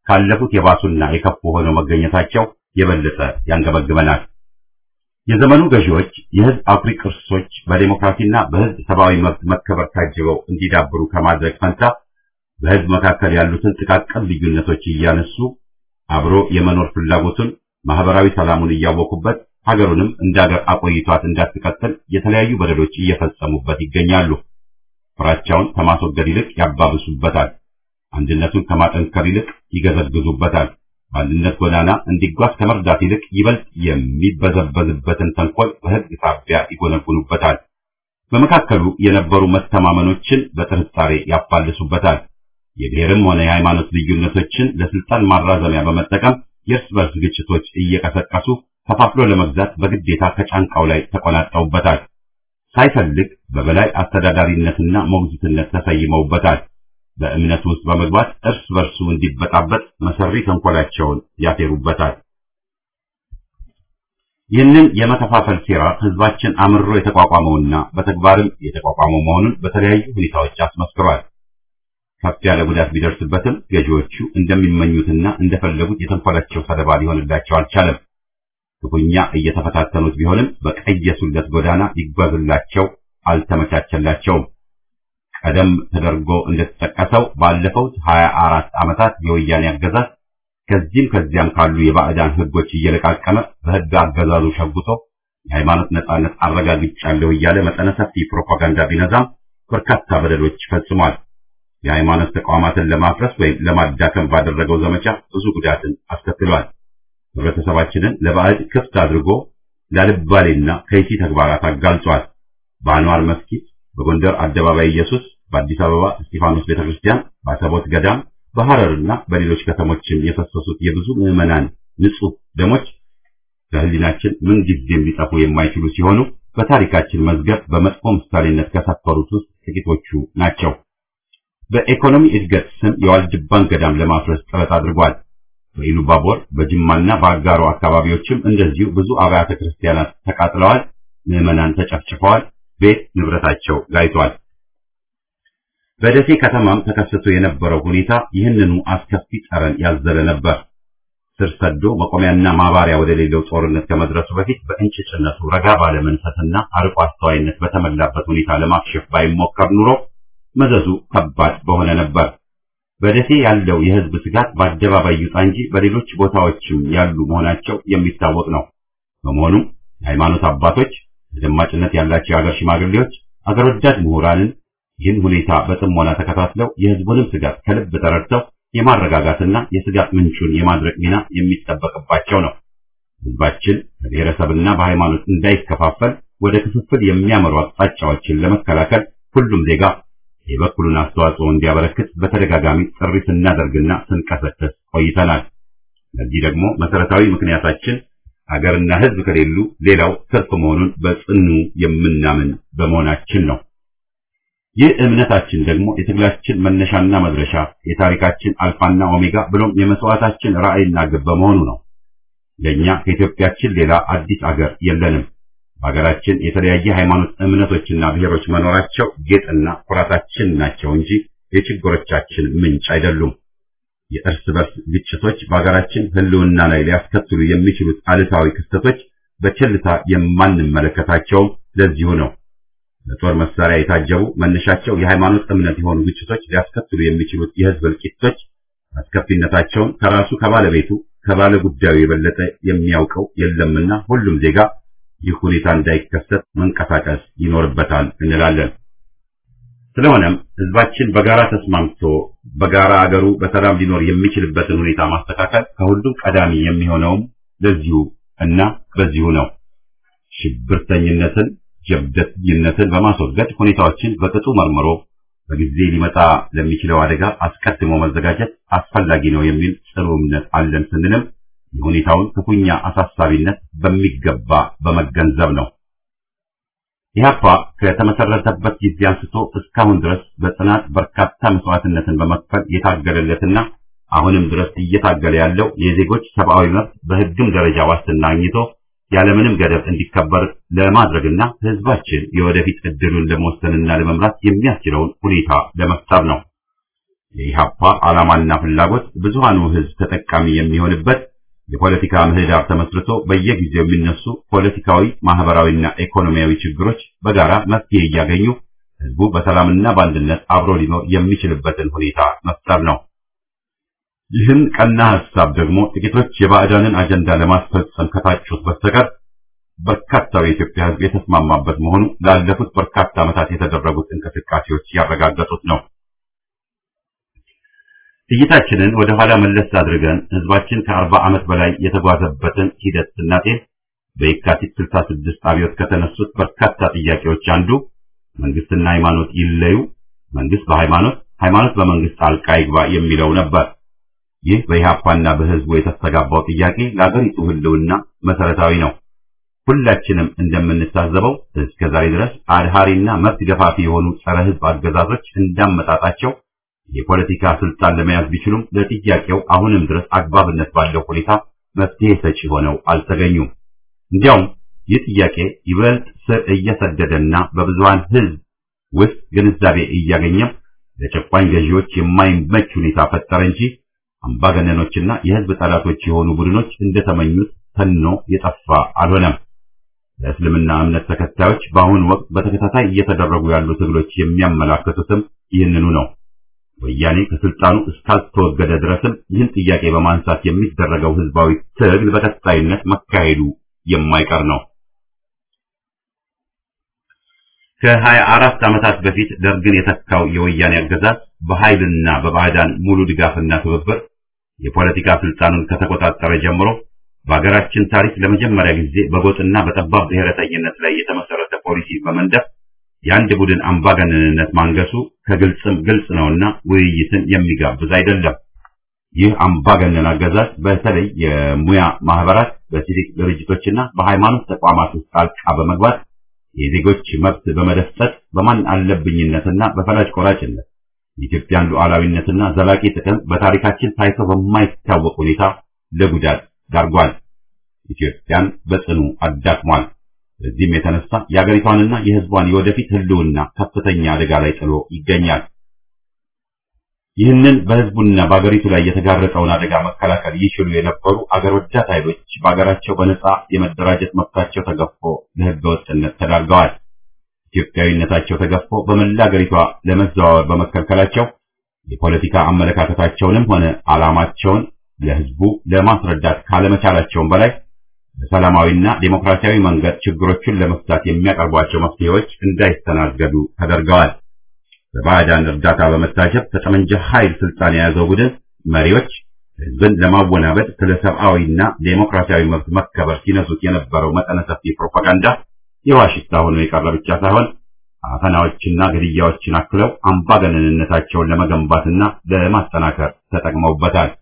Speaker 1: ካለፉት የባሱና የከፉ ሆነው መገኘታቸው የበለጠ ያንገበግበናል። የዘመኑ ገዢዎች የህዝብ አኩሪ ቅርሶች በዲሞክራሲና በህዝብ ሰብአዊ መብት መከበር ታጅበው እንዲዳብሩ ከማድረግ ፈንታ በህዝብ መካከል ያሉትን ጥቃቅን ልዩነቶች እያነሱ አብሮ የመኖር ፍላጎቱን ማህበራዊ ሰላሙን እያወቁበት ሀገሩንም እንደ ሀገር አቆይቷት እንዳትቀጥል የተለያዩ በደሎች እየፈጸሙበት ይገኛሉ። ፍራቻውን ከማስወገድ ይልቅ ያባብሱበታል። አንድነቱን ከማጠንከር ይልቅ ይገዘግዙበታል። በአንድነት ጎዳና እንዲጓዝ ከመርዳት ይልቅ ይበልጥ የሚበዘበዝበትን ተንኮል በህግ ሳቢያ ይጎነጉኑበታል። በመካከሉ የነበሩ መተማመኖችን በጥርጣሬ ያፋልሱበታል። የብሔርም ሆነ የሃይማኖት ልዩነቶችን ለስልጣን ማራዘሚያ በመጠቀም የእርስ በርስ ግጭቶች እየቀሰቀሱ ከፋፍሎ ለመግዛት በግዴታ ከጫንቃው ላይ ተቆናጠውበታል። ሳይፈልግ በበላይ አስተዳዳሪነትና ሞግዚትነት ተሰይመውበታል። በእምነቱ ውስጥ በመግባት እርስ በርሱ እንዲበጣበጥ መሰሪ ተንኮላቸውን ያቴሩበታል። ይህንን የመከፋፈል ሴራ ህዝባችን አምሮ የተቋቋመውና በተግባርም የተቋቋመው መሆኑን በተለያዩ ሁኔታዎች አስመስክሯል። ከፍ ያለ ጉዳት ቢደርስበትም ገዢዎቹ እንደሚመኙትና እንደፈለጉት የተንኮላቸው ሰለባ ሊሆንላቸው አልቻለም። ክፉኛ እየተፈታተኑት ቢሆንም በቀየሱለት ጎዳና ይጓዝላቸው አልተመቻቸላቸውም። ቀደም ተደርጎ እንደተጠቀሰው ባለፈው ሀያ አራት ዓመታት የወያኔ አገዛዝ ከዚህም ከዚያም ካሉ የባዕዳን ህጎች እየለቃቀመ በህግ አገዛዙ ሸጉቶ የሃይማኖት ነጻነት አረጋግጫለሁ እያለ መጠነ ሰፊ ፕሮፓጋንዳ ቢነዛም በርካታ በደሎች ፈጽሟል። የሃይማኖት ተቋማትን ለማፍረስ ወይም ለማዳከም ባደረገው ዘመቻ ብዙ ጉዳትን አስከትሏል። ህብረተሰባችንን ለባዕድ ክፍት አድርጎ ላልባሌና ከይሲ ተግባራት አጋልጿል። በአንዋር መስጊድ፣ በጎንደር አደባባይ ኢየሱስ፣ በአዲስ አበባ እስጢፋኖስ ቤተክርስቲያን፣ በአሰቦት ገዳም፣ በሐረርና በሌሎች ከተሞችም የፈሰሱት የብዙ ምዕመናን ንጹህ ደሞች ከህሊናችን ምን ጊዜም ሊጠፉ የማይችሉ ሲሆኑ በታሪካችን መዝገብ በመጥፎ ምሳሌነት ከሰፈሩት ውስጥ ጥቂቶቹ ናቸው። በኢኮኖሚ እድገት ስም የዋልድባን ገዳም ለማፍረስ ጥረት አድርጓል። በኢሉባቦር በጅማና በአጋሮ አካባቢዎችም እንደዚሁ ብዙ አብያተ ክርስቲያናት ተቃጥለዋል፣ ምዕመናን ተጨፍጭፈዋል፣ ቤት ንብረታቸው ጋይቷል። በደሴ ከተማም ተከስቶ የነበረው ሁኔታ ይህንኑ አስከፊ ጠረን ያዘለ ነበር። ስር ሰዶ መቆሚያና ማባሪያ ወደ ሌለው ጦርነት ከመድረሱ በፊት በእንጭጭነቱ ረጋ ባለ መንፈስና አርቆ አስተዋይነት በተሞላበት ሁኔታ ለማክሸፍ ባይሞከር ኑሮ መዘዙ ከባድ በሆነ ነበር። በደሴ ያለው የህዝብ ስጋት በአደባባይ ይውጣ እንጂ በሌሎች ቦታዎችም ያሉ መሆናቸው የሚታወቅ ነው። በመሆኑም የሃይማኖት አባቶች፣ ተደማጭነት ያላቸው የሀገር ሽማግሌዎች፣ አገር ወዳድ ምሁራንን ይህን ሁኔታ በጥሞና ተከታትለው የህዝቡንም ስጋት ከልብ ተረድተው የማረጋጋትና የስጋት ምንጩን የማድረቅ ሚና የሚጠበቅባቸው ነው። ህዝባችን በብሔረሰብና በሃይማኖት እንዳይከፋፈል ወደ ክፍፍል የሚያመሩ አቅጣጫዎችን ለመከላከል ሁሉም ዜጋ የበኩሉን አስተዋጽኦ እንዲያበረክት በተደጋጋሚ ጥሪ ስናደርግና ስንቀሰቅስ ቆይተናል። ለዚህ ደግሞ መሰረታዊ ምክንያታችን ሀገርና ህዝብ ከሌሉ ሌላው ትርፍ መሆኑን በጽኑ የምናምን በመሆናችን ነው። ይህ እምነታችን ደግሞ የትግላችን መነሻና መድረሻ፣ የታሪካችን አልፋና ኦሜጋ ብሎም የመስዋዕታችን ራዕይና ግብ በመሆኑ ነው። ለኛ ከኢትዮጵያችን ሌላ አዲስ አገር የለንም። በሀገራችን የተለያየ ሃይማኖት እምነቶችና ብሔሮች መኖራቸው ጌጥና ኩራታችን ናቸው እንጂ የችግሮቻችን ምንጭ አይደሉም። የእርስ በርስ ግጭቶች በሀገራችን ህልውና ላይ ሊያስከትሉ የሚችሉት አሉታዊ ክስተቶች በቸልታ የማንመለከታቸው ለዚሁ ነው። በጦር መሳሪያ የታጀቡ መነሻቸው የሃይማኖት እምነት የሆኑ ግጭቶች ሊያስከትሉ የሚችሉት የህዝብ እልቂቶች አስከፊነታቸውን ከራሱ ከባለቤቱ ከባለ ጉዳዩ የበለጠ የሚያውቀው የለምና ሁሉም ዜጋ ይህ ሁኔታ እንዳይከሰት መንቀሳቀስ ይኖርበታል እንላለን። ስለሆነም ህዝባችን በጋራ ተስማምቶ በጋራ አገሩ በሰላም ሊኖር የሚችልበትን ሁኔታ ማስተካከል ከሁሉም ቀዳሚ የሚሆነውም ለዚሁ እና በዚሁ ነው። ሽብርተኝነትን፣ ጀብደኝነትን በማስወገድ ሁኔታዎችን በቅጡ መርምሮ በጊዜ ሊመጣ ለሚችለው አደጋ አስቀድሞ መዘጋጀት አስፈላጊ ነው የሚል ጽኑ እምነት አለን ስንልም የሁኔታውን ክፉኛ አሳሳቢነት በሚገባ በመገንዘብ ነው። ኢህአፓ ከተመሰረተበት ጊዜ አንስቶ እስካሁን ድረስ በጽናት በርካታ መስዋዕትነትን በመክፈል የታገለለትና አሁንም ድረስ እየታገለ ያለው የዜጎች ሰብአዊ መብት በህግም ደረጃ ዋስትና አግኝቶ ያለምንም ገደብ እንዲከበር ለማድረግና ህዝባችን የወደፊት እድሉን ለመወሰንና ለመምራት የሚያስችለውን ሁኔታ ለመፍጠር ነው። የኢህአፓ ዓላማና ፍላጎት ብዙሃኑ ህዝብ ተጠቃሚ የሚሆንበት የፖለቲካ ምህዳር ተመስርቶ በየጊዜው የሚነሱ ፖለቲካዊ፣ ማህበራዊና ኢኮኖሚያዊ ችግሮች በጋራ መፍትሄ እያገኙ ህዝቡ በሰላምና በአንድነት አብሮ ሊኖር የሚችልበትን ሁኔታ መፍጠር ነው። ይህን ቀና ሐሳብ ደግሞ ጥቂቶች የባዕዳንን አጀንዳ ለማስፈጸም ከታጩት በስተቀር በርካታው የኢትዮጵያ ህዝብ የተስማማበት መሆኑ ላለፉት በርካታ ዓመታት የተደረጉት እንቅስቃሴዎች ያረጋገጡት ነው። እይታችንን ወደ ኋላ መለስ አድርገን ህዝባችን ከአርባ ዓመት በላይ የተጓዘበትን ሂደት ስናጤን በየካቲት ስልሳ ስድስት አብዮት ከተነሱት በርካታ ጥያቄዎች አንዱ መንግስትና ሃይማኖት ይለዩ፣ መንግስት በሃይማኖት፣ ሃይማኖት በመንግስት ጣልቃ ይግባ የሚለው ነበር። ይህ በኢህአፓና በህዝቡ የተስተጋባው ጥያቄ ለአገሪቱ ህልውና መሰረታዊ ነው። ሁላችንም እንደምንታዘበው እስከ ዛሬ ድረስ አድሃሪና መብት ገፋፊ የሆኑ ጸረ ህዝብ አገዛዞች እንዳመጣጣቸው የፖለቲካ ስልጣን ለመያዝ ቢችሉም ለጥያቄው አሁንም ድረስ አግባብነት ባለው ሁኔታ መፍትሄ ሰጪ ሆነው አልተገኙም። እንዲያውም ይህ ጥያቄ ይበልጥ ስር እየሰደደና በብዙሃን ህዝብ ውስጥ ግንዛቤ እያገኘ ለጨቋኝ ገዢዎች የማይመች ሁኔታ ፈጠረ እንጂ አምባገነኖችና የህዝብ ጠላቶች የሆኑ ቡድኖች እንደተመኙት ተኖ የጠፋ አልሆነም። ለእስልምና እምነት ተከታዮች በአሁኑ ወቅት በተከታታይ እየተደረጉ ያሉ ትግሎች የሚያመላክቱትም ይህንኑ ነው። ወያኔ ከስልጣኑ እስካልተወገደ ድረስም ይህን ጥያቄ በማንሳት የሚደረገው ህዝባዊ ትግል በቀጣይነት መካሄዱ የማይቀር ነው። ከሀያ አራት ዓመታት በፊት ደርግን የተካው የወያኔ አገዛዝ በኃይልና በባዕዳን ሙሉ ድጋፍና ትብብር የፖለቲካ ስልጣኑን ከተቆጣጠረ ጀምሮ በሀገራችን ታሪክ ለመጀመሪያ ጊዜ በጎጥና በጠባብ ብሔረተኝነት ላይ የተመሰረተ ፖሊሲ በመንደፍ የአንድ ቡድን አምባገነንነት ማንገሱ ከግልጽም ግልጽ ነውና ውይይትን የሚጋብዝ አይደለም። ይህ አምባገነን አገዛዝ በተለይ የሙያ ማህበራት፣ በሲቪክ ድርጅቶችና በሃይማኖት ተቋማት ውስጥ ጣልቃ በመግባት የዜጎች መብት በመደፍጠት በማን አለብኝነትና በፈላጭ ቆራጭነት የኢትዮጵያን ሉዓላዊነትና ዘላቂ ጥቅም በታሪካችን ታይቶ በማይታወቅ ሁኔታ ለጉዳት ዳርጓል። ኢትዮጵያን በጽኑ አዳክሟል። በዚህም የተነሳ የአገሪቷንና የህዝቧን የወደፊት ህልውና ከፍተኛ አደጋ ላይ ጥሎ ይገኛል። ይህንን በህዝቡና በአገሪቱ ላይ የተጋረጠውን አደጋ መከላከል ይችሉ የነበሩ አገር ወዳድ ኃይሎች በአገራቸው በነጻ የመደራጀት መብታቸው ተገፎ ለህገ ወጥነት ተዳርገዋል። ኢትዮጵያዊነታቸው ተገፎ በመላ አገሪቷ ለመዘዋወር በመከልከላቸው የፖለቲካ አመለካከታቸውንም ሆነ ዓላማቸውን ለህዝቡ ለማስረዳት ካለመቻላቸውም በላይ በሰላማዊና ዴሞክራሲያዊ መንገድ ችግሮችን ለመፍታት የሚያቀርቧቸው መፍትሄዎች እንዳይስተናገዱ ተደርገዋል። በባዕዳን እርዳታ በመታጀብ ከጠመንጃ ኃይል ስልጣን የያዘው ቡድን መሪዎች ህዝብን ለማወናበድ ስለ ሰብአዊና ዴሞክራሲያዊ መብት መከበር ሲነሱት የነበረው መጠነ ሰፊ ፕሮፓጋንዳ የዋሽታ ሆኖ የቀረ ብቻ ሳይሆን አፈናዎችና ግድያዎችን አክለው አምባገነንነታቸውን ለመገንባትና ለማጠናከር ተጠቅመውበታል።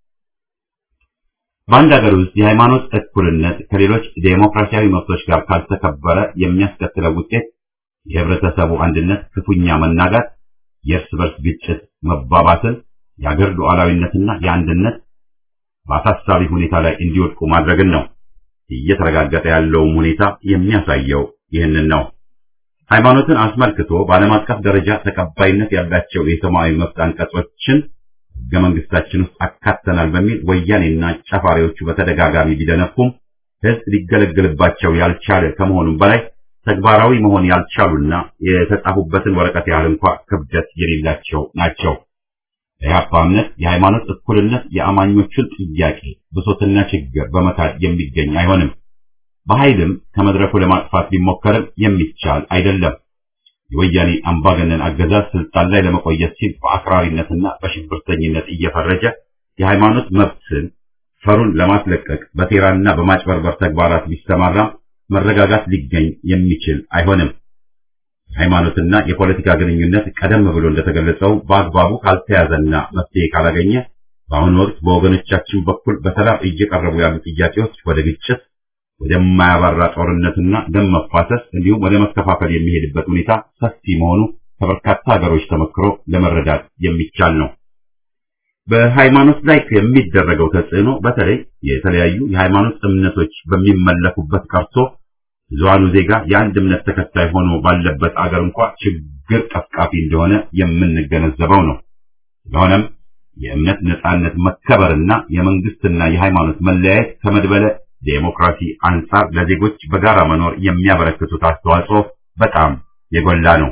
Speaker 1: በአንድ ሀገር ውስጥ የሃይማኖት እኩልነት ከሌሎች ዴሞክራሲያዊ መብቶች ጋር ካልተከበረ የሚያስከትለው ውጤት የህብረተሰቡ አንድነት ክፉኛ መናጋት፣ የእርስ በርስ ግጭት መባባስን፣ የአገር ሉዓላዊነትና የአንድነት በአሳሳቢ ሁኔታ ላይ እንዲወድቁ ማድረግን ነው። እየተረጋገጠ ያለውም ሁኔታ የሚያሳየው ይህንን ነው። ሃይማኖትን አስመልክቶ በዓለም አቀፍ ደረጃ ተቀባይነት ያላቸው የሰብአዊ መብት አንቀጾችን ሕገ መንግስታችን ውስጥ አካተናል በሚል ወያኔና ጫፋሪዎቹ በተደጋጋሚ ቢደነፉም ህዝብ ሊገለገልባቸው ያልቻለ ከመሆኑም በላይ ተግባራዊ መሆን ያልቻሉና የተጻፉበትን ወረቀት ያህል እንኳን ክብደት የሌላቸው ናቸው። የኢህአፓ እምነት የሃይማኖት እኩልነት የአማኞቹን ጥያቄ ብሶትና ችግር በመካድ የሚገኝ አይሆንም። በኃይልም ከመድረኩ ለማጥፋት ቢሞከርም የሚቻል አይደለም። የወያኔ አምባገነን አገዛዝ ስልጣን ላይ ለመቆየት ሲል በአክራሪነትና በሽብርተኝነት እየፈረጀ የሃይማኖት መብትን ፈሩን ለማስለቀቅ በሴራና በማጭበርበር ተግባራት ቢሰማራም መረጋጋት ሊገኝ የሚችል አይሆንም። ሃይማኖትና የፖለቲካ ግንኙነት ቀደም ብሎ እንደተገለጸው በአግባቡ ካልተያዘና መፍትሄ ካላገኘ በአሁኑ ወቅት በወገኖቻችን በኩል በሰላም እየቀረቡ ያሉ ጥያቄዎች ወደ ግጭት፣ ወደማያባራ ጦርነትና ደም መፋሰስ እንዲሁም ወደ መከፋፈል የሚሄድበት ሁኔታ ሰፊ መሆኑ ከበርካታ ሀገሮች ተመክሮ ለመረዳት የሚቻል ነው። በሃይማኖት ላይ የሚደረገው ተጽዕኖ በተለይ የተለያዩ የሃይማኖት እምነቶች በሚመለኩበት ቀርቶ ብዙሃኑ ዜጋ የአንድ እምነት ተከታይ ሆኖ ባለበት አገር እንኳን ችግር ቀፍቃፊ እንደሆነ የምንገነዘበው ነው። ስለሆነም የእምነት ነጻነት መከበርና የመንግስትና የሃይማኖት መለያየት ከመድበለ ዴሞክራሲ አንጻር ለዜጎች በጋራ መኖር የሚያበረክቱት አስተዋጽኦ በጣም የጎላ ነው።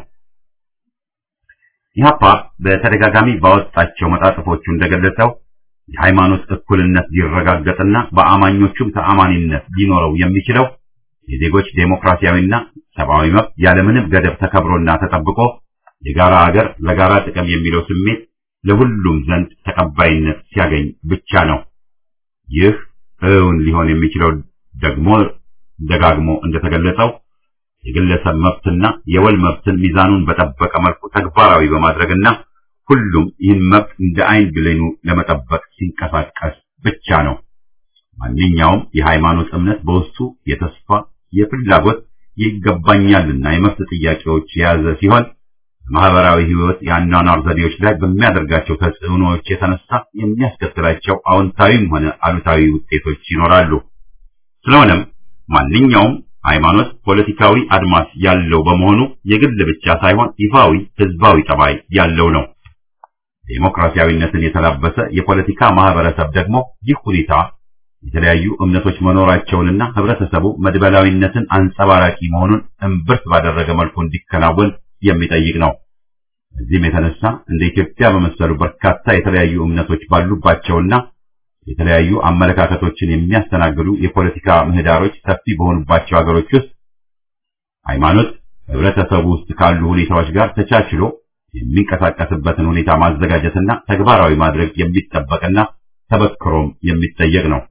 Speaker 1: ኢህአፓ በተደጋጋሚ ባወጣቸው መጣጥፎቹ እንደገለጸው የሃይማኖት እኩልነት ሊረጋገጥና በአማኞቹም ተአማኒነት ሊኖረው የሚችለው የዜጎች ዴሞክራሲያዊና ሰብአዊ መብት ያለምንም ገደብ ተከብሮና ተጠብቆ የጋራ ሀገር ለጋራ ጥቅም የሚለው ስሜት ለሁሉም ዘንድ ተቀባይነት ሲያገኝ ብቻ ነው። ይህ እውን ሊሆን የሚችለው ደግሞ ደጋግሞ እንደተገለጸው የግለሰብ መብትና የወል መብትን ሚዛኑን በጠበቀ መልኩ ተግባራዊ በማድረግና ሁሉም ይህን መብት እንደ አይን ብሌኑ ለመጠበቅ ሲንቀሳቀስ ብቻ ነው። ማንኛውም የሃይማኖት እምነት በውስጡ የተስፋ፣ የፍላጎት፣ ይገባኛልና የመብት ጥያቄዎች የያዘ ሲሆን ማህበራዊ ህይወት የአኗኗር ዘዴዎች ላይ በሚያደርጋቸው ተጽዕኖዎች የተነሳ የሚያስከትላቸው አዎንታዊም ሆነ አሉታዊ ውጤቶች ይኖራሉ። ስለሆነም ማንኛውም ሃይማኖት ፖለቲካዊ አድማስ ያለው በመሆኑ የግል ብቻ ሳይሆን ይፋዊ ህዝባዊ ጠባይ ያለው ነው። ዴሞክራሲያዊነትን የተላበሰ የፖለቲካ ማህበረሰብ ደግሞ ይህ ሁኔታ የተለያዩ እምነቶች መኖራቸውንና ህብረተሰቡ መድበላዊነትን አንጸባራቂ መሆኑን እምብርት ባደረገ መልኩ እንዲከናወን የሚጠይቅ ነው። እዚህም የተነሳ እንደ ኢትዮጵያ በመሰሉ በርካታ የተለያዩ እምነቶች ባሉባቸውና የተለያዩ አመለካከቶችን የሚያስተናግዱ የፖለቲካ ምህዳሮች ሰፊ በሆኑባቸው ሀገሮች ውስጥ ሃይማኖት ህብረተሰቡ ውስጥ ካሉ ሁኔታዎች ጋር ተቻችሎ የሚንቀሳቀስበትን ሁኔታ ማዘጋጀትና ተግባራዊ ማድረግ የሚጠበቅና ተበክሮም የሚጠየቅ ነው።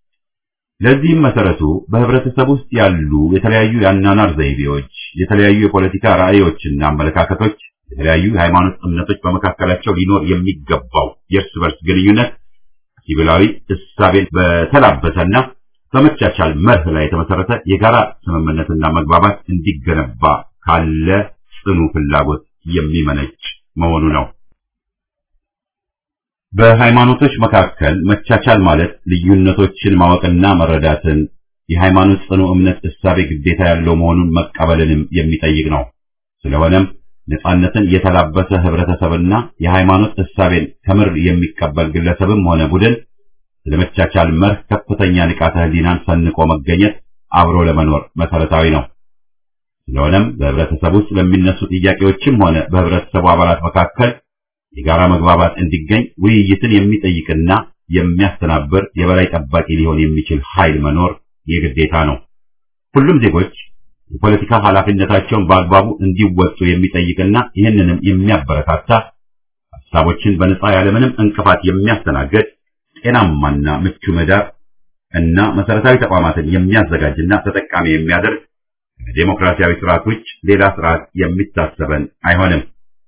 Speaker 1: ለዚህም መሰረቱ በህብረተሰብ ውስጥ ያሉ የተለያዩ የአኗኗር ዘይቤዎች፣ የተለያዩ የፖለቲካ ራዕዮችና አመለካከቶች፣ የተለያዩ የሃይማኖት እምነቶች በመካከላቸው ሊኖር የሚገባው የእርስ በርስ ግንኙነት ሲቪላዊ እሳቤን በተላበሰና በመቻቻል መርህ ላይ የተመሰረተ የጋራ ስምምነትና መግባባት እንዲገነባ ካለ ጽኑ ፍላጎት የሚመነጭ መሆኑ ነው። በሃይማኖቶች መካከል መቻቻል ማለት ልዩነቶችን ማወቅና መረዳትን፣ የሃይማኖት ጽኑ እምነት እሳቤ ግዴታ ያለው መሆኑን መቀበልንም የሚጠይቅ ነው። ስለሆነም ነጻነትን የተላበሰ ህብረተሰብና የሃይማኖት እሳቤን ከምር የሚቀበል ግለሰብም ሆነ ቡድን ስለመቻቻል መርህ ከፍተኛ ንቃተ ህሊናን ሰንቆ መገኘት አብሮ ለመኖር መሰረታዊ ነው። ስለሆነም በህብረተሰብ ውስጥ ለሚነሱ ጥያቄዎችም ሆነ በህብረተሰቡ አባላት መካከል የጋራ መግባባት እንዲገኝ ውይይትን የሚጠይቅና የሚያስተናብር የበላይ ጠባቂ ሊሆን የሚችል ኃይል መኖር የግዴታ ነው። ሁሉም ዜጎች የፖለቲካ ኃላፊነታቸውን በአግባቡ እንዲወጡ የሚጠይቅና ይህንንም የሚያበረታታ ሐሳቦችን በነጻ ያለምንም እንቅፋት የሚያስተናግድ ጤናማና ምቹ ምህዳር እና መሰረታዊ ተቋማትን የሚያዘጋጅና ተጠቃሚ የሚያደርግ ዴሞክራሲያዊ ስርዓት ውጭ ሌላ ስርዓት የሚታሰበን አይሆንም።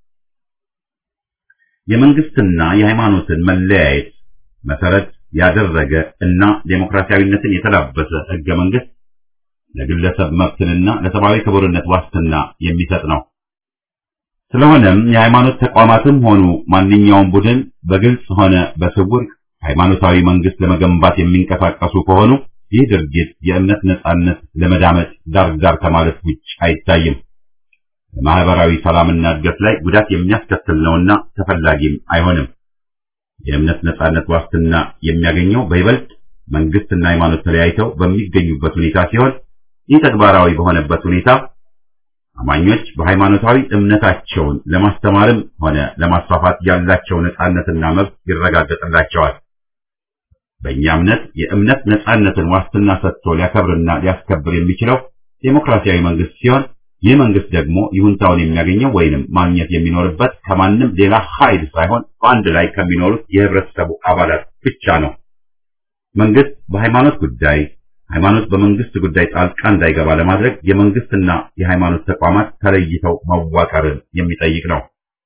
Speaker 1: የመንግስትና የሃይማኖትን መለያየት መሰረት ያደረገ እና ዴሞክራሲያዊነትን የተላበሰ ህገ መንግስት ለግለሰብ መብትንና ለሰብአዊ ክብርነት ዋስትና የሚሰጥ ነው። ስለሆነም የሃይማኖት ተቋማትም ሆኑ ማንኛውም ቡድን በግልጽ ሆነ በስውር ሃይማኖታዊ መንግስት ለመገንባት የሚንቀሳቀሱ ከሆኑ ይህ ድርጊት የእምነት ነጻነት ለመዳመጥ ዳር ዳር ከማለት ውጭ አይታይም። በማህበራዊ ሰላምና እድገት ላይ ጉዳት የሚያስከትል ነውና ተፈላጊም አይሆንም። የእምነት ነጻነት ዋስትና የሚያገኘው በይበልጥ መንግስትና ሃይማኖት ተለያይተው በሚገኙበት ሁኔታ ሲሆን ይህ ተግባራዊ በሆነበት ሁኔታ አማኞች በሃይማኖታዊ እምነታቸውን ለማስተማርም ሆነ ለማስፋፋት ያላቸው ነጻነትና መብት ይረጋገጥላቸዋል። በእኛ እምነት የእምነት ነጻነትን ዋስትና ሰጥቶ ሊያከብርና ሊያስከብር የሚችለው ዴሞክራሲያዊ መንግስት ሲሆን ይህ መንግስት ደግሞ ይሁንታውን የሚያገኘው ወይንም ማግኘት የሚኖርበት ከማንም ሌላ ኃይል ሳይሆን በአንድ ላይ ከሚኖሩት የህብረተሰቡ አባላት ብቻ ነው። መንግስት በሃይማኖት ጉዳይ፣ ሃይማኖት በመንግስት ጉዳይ ጣልቃ እንዳይገባ ለማድረግ የመንግስትና የሃይማኖት ተቋማት ተለይተው መዋቀርን የሚጠይቅ ነው።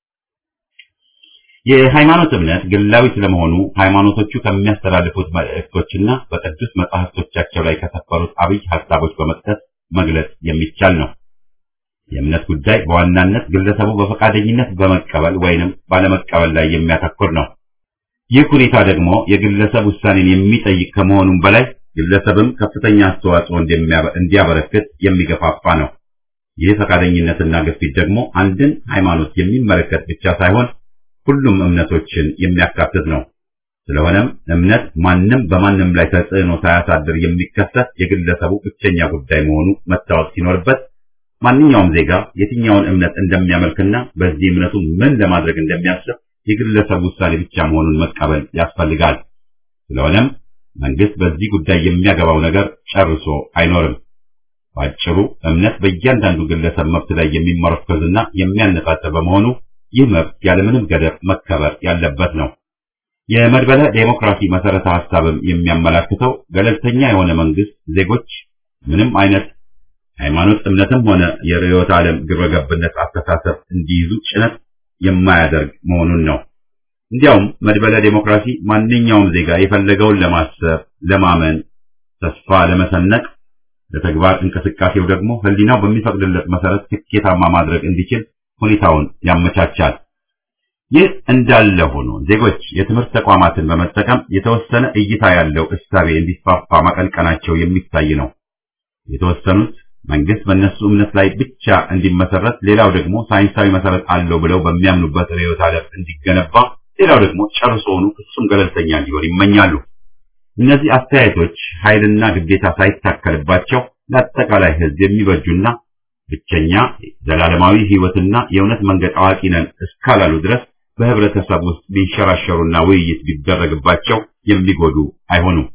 Speaker 1: የሃይማኖት እምነት ግላዊ ስለመሆኑ ሃይማኖቶቹ ከሚያስተላልፉት መልእክቶችና በቅዱስ መጻሕፍቶቻቸው ላይ ከሰፈሩት አብይ ሐሳቦች በመጥቀስ መግለጽ የሚቻል ነው። የእምነት ጉዳይ በዋናነት ግለሰቡ በፈቃደኝነት በመቀበል ወይንም ባለመቀበል ላይ የሚያተኩር ነው። ይህ ሁኔታ ደግሞ የግለሰብ ውሳኔን የሚጠይቅ ከመሆኑም በላይ ግለሰብም ከፍተኛ አስተዋጽኦ እንዲያበረክት የሚገፋፋ ነው። ይህ ፈቃደኝነትና ግፊት ደግሞ አንድን ሃይማኖት የሚመለከት ብቻ ሳይሆን ሁሉም እምነቶችን የሚያካትት ነው። ስለሆነም እምነት ማንም በማንም ላይ ተጽዕኖ ሳያሳድር የሚከሰት የግለሰቡ ብቸኛ ጉዳይ መሆኑ መታወቅ ሲኖርበት ማንኛውም ዜጋ የትኛውን እምነት እንደሚያመልክና በዚህ እምነቱ ምን ለማድረግ እንደሚያስብ የግለሰቡ ውሳኔ ብቻ መሆኑን መቀበል ያስፈልጋል። ስለሆነም መንግስት በዚህ ጉዳይ የሚያገባው ነገር ጨርሶ አይኖርም። ባጭሩ እምነት በእያንዳንዱ ግለሰብ መብት ላይ የሚመረኮዝና የሚያነጣጥር በመሆኑ ይህ መብት ያለምንም ገደብ መከበር ያለበት ነው። የመድበለ ዴሞክራሲ መሰረተ ሐሳብም የሚያመላክተው ገለልተኛ የሆነ መንግስት ዜጎች ምንም አይነት ሃይማኖት፣ እምነትም ሆነ የርዕዮተ ዓለም ግብረገብነት አስተሳሰብ እንዲይዙ ጭነት የማያደርግ መሆኑን ነው። እንዲያውም መድበለ ዴሞክራሲ ማንኛውም ዜጋ የፈለገውን ለማሰብ፣ ለማመን፣ ተስፋ ለመሰነቅ፣ ለተግባር እንቅስቃሴው ደግሞ ህሊናው በሚፈቅድለት መሰረት ስኬታማ ማድረግ እንዲችል ሁኔታውን ያመቻቻል። ይህ እንዳለ ሆኖ ዜጎች የትምህርት ተቋማትን በመጠቀም የተወሰነ እይታ ያለው እሳቤ እንዲስፋፋ ማቀንቀናቸው የሚታይ ነው። የተወሰኑት መንግስት በእነሱ እምነት ላይ ብቻ እንዲመሰረት፣ ሌላው ደግሞ ሳይንሳዊ መሰረት አለው ብለው በሚያምኑበት ርዕዮተ ዓለም እንዲገነባ፣ ሌላው ደግሞ ጨርሶውኑ ፍጹም ገለልተኛ እንዲሆን ይመኛሉ። እነዚህ አስተያየቶች ኃይልና ግዴታ ሳይታከልባቸው ለአጠቃላይ ህዝብ የሚበጁና ብቸኛ ዘላለማዊ ህይወትና የእውነት መንገድ አዋቂ ነን እስካላሉ ድረስ በህብረተሰብ ውስጥ ቢንሸራሸሩና ውይይት ቢደረግባቸው የሚጎዱ አይሆኑም።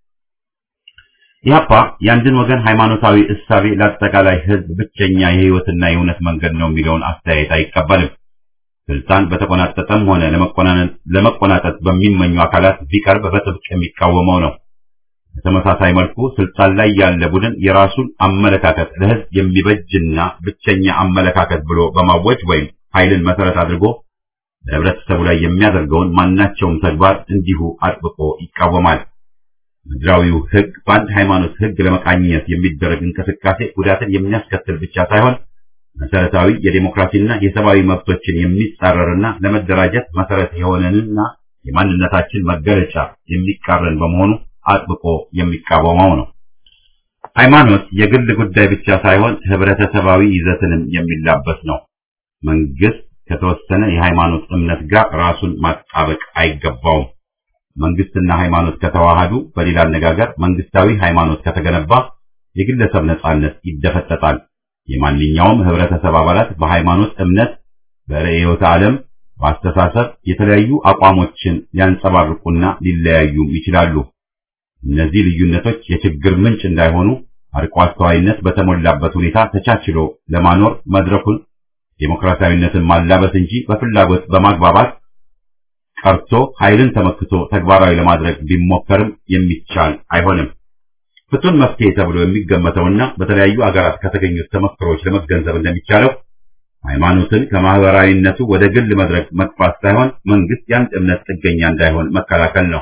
Speaker 1: ኢህአፓ የአንድን ወገን ሃይማኖታዊ እሳቤ ለአጠቃላይ ህዝብ ብቸኛ የህይወትና የእውነት መንገድ ነው የሚለውን አስተያየት አይቀበልም። ስልጣን በተቆናጠጠም ሆነ ለመቆናጠጥ በሚመኙ አካላት ቢቀርብ በጥብቅ የሚቃወመው ነው። በተመሳሳይ መልኩ ስልጣን ላይ ያለ ቡድን የራሱን አመለካከት ለህዝብ የሚበጅና ብቸኛ አመለካከት ብሎ በማወጅ ወይም ኃይልን መሰረት አድርጎ በህብረተሰቡ ላይ የሚያደርገውን ማናቸውም ተግባር እንዲሁ አጥብቆ ይቃወማል። ምድራዊው ህግ በአንድ ሃይማኖት ህግ ለመቃኘት የሚደረግ እንቅስቃሴ ጉዳትን የሚያስከትል ብቻ ሳይሆን መሰረታዊ የዲሞክራሲና የሰብአዊ መብቶችን የሚጻረርና ለመደራጀት መሰረት የሆነንና የማንነታችን መገለጫ የሚቃረን በመሆኑ አጥብቆ የሚቃወመው ነው። ሃይማኖት የግል ጉዳይ ብቻ ሳይሆን ህብረተሰባዊ ይዘትንም የሚላበስ ነው። መንግስት ከተወሰነ የሃይማኖት እምነት ጋር ራሱን ማጣበቅ አይገባውም። መንግስትና ሃይማኖት ከተዋሃዱ፣ በሌላ አነጋገር መንግስታዊ ሃይማኖት ከተገነባ የግለሰብ ነጻነት ይደፈጠጣል። የማንኛውም ህብረተሰብ አባላት በሃይማኖት እምነት፣ በርዕዮተ ዓለም፣ በአስተሳሰብ የተለያዩ አቋሞችን ሊያንጸባርቁና ሊለያዩም ይችላሉ። እነዚህ ልዩነቶች የችግር ምንጭ እንዳይሆኑ አርቆ አስተዋይነት በተሞላበት ሁኔታ ተቻችሎ ለማኖር መድረኩን ዴሞክራሲያዊነትን ማላበስ እንጂ በፍላጎት በማግባባት ቀርቶ ኃይልን ተመክቶ ተግባራዊ ለማድረግ ቢሞከርም የሚቻል አይሆንም። ፍቱን መፍትሄ ተብሎ የሚገመተውና በተለያዩ አገራት ከተገኙት ተመክሮች ለመገንዘብ እንደሚቻለው ሃይማኖትን ከማህበራዊነቱ ወደ ግል መድረክ መግፋት ሳይሆን መንግስት የአንድ እምነት ጥገኛ እንዳይሆን መከላከል ነው።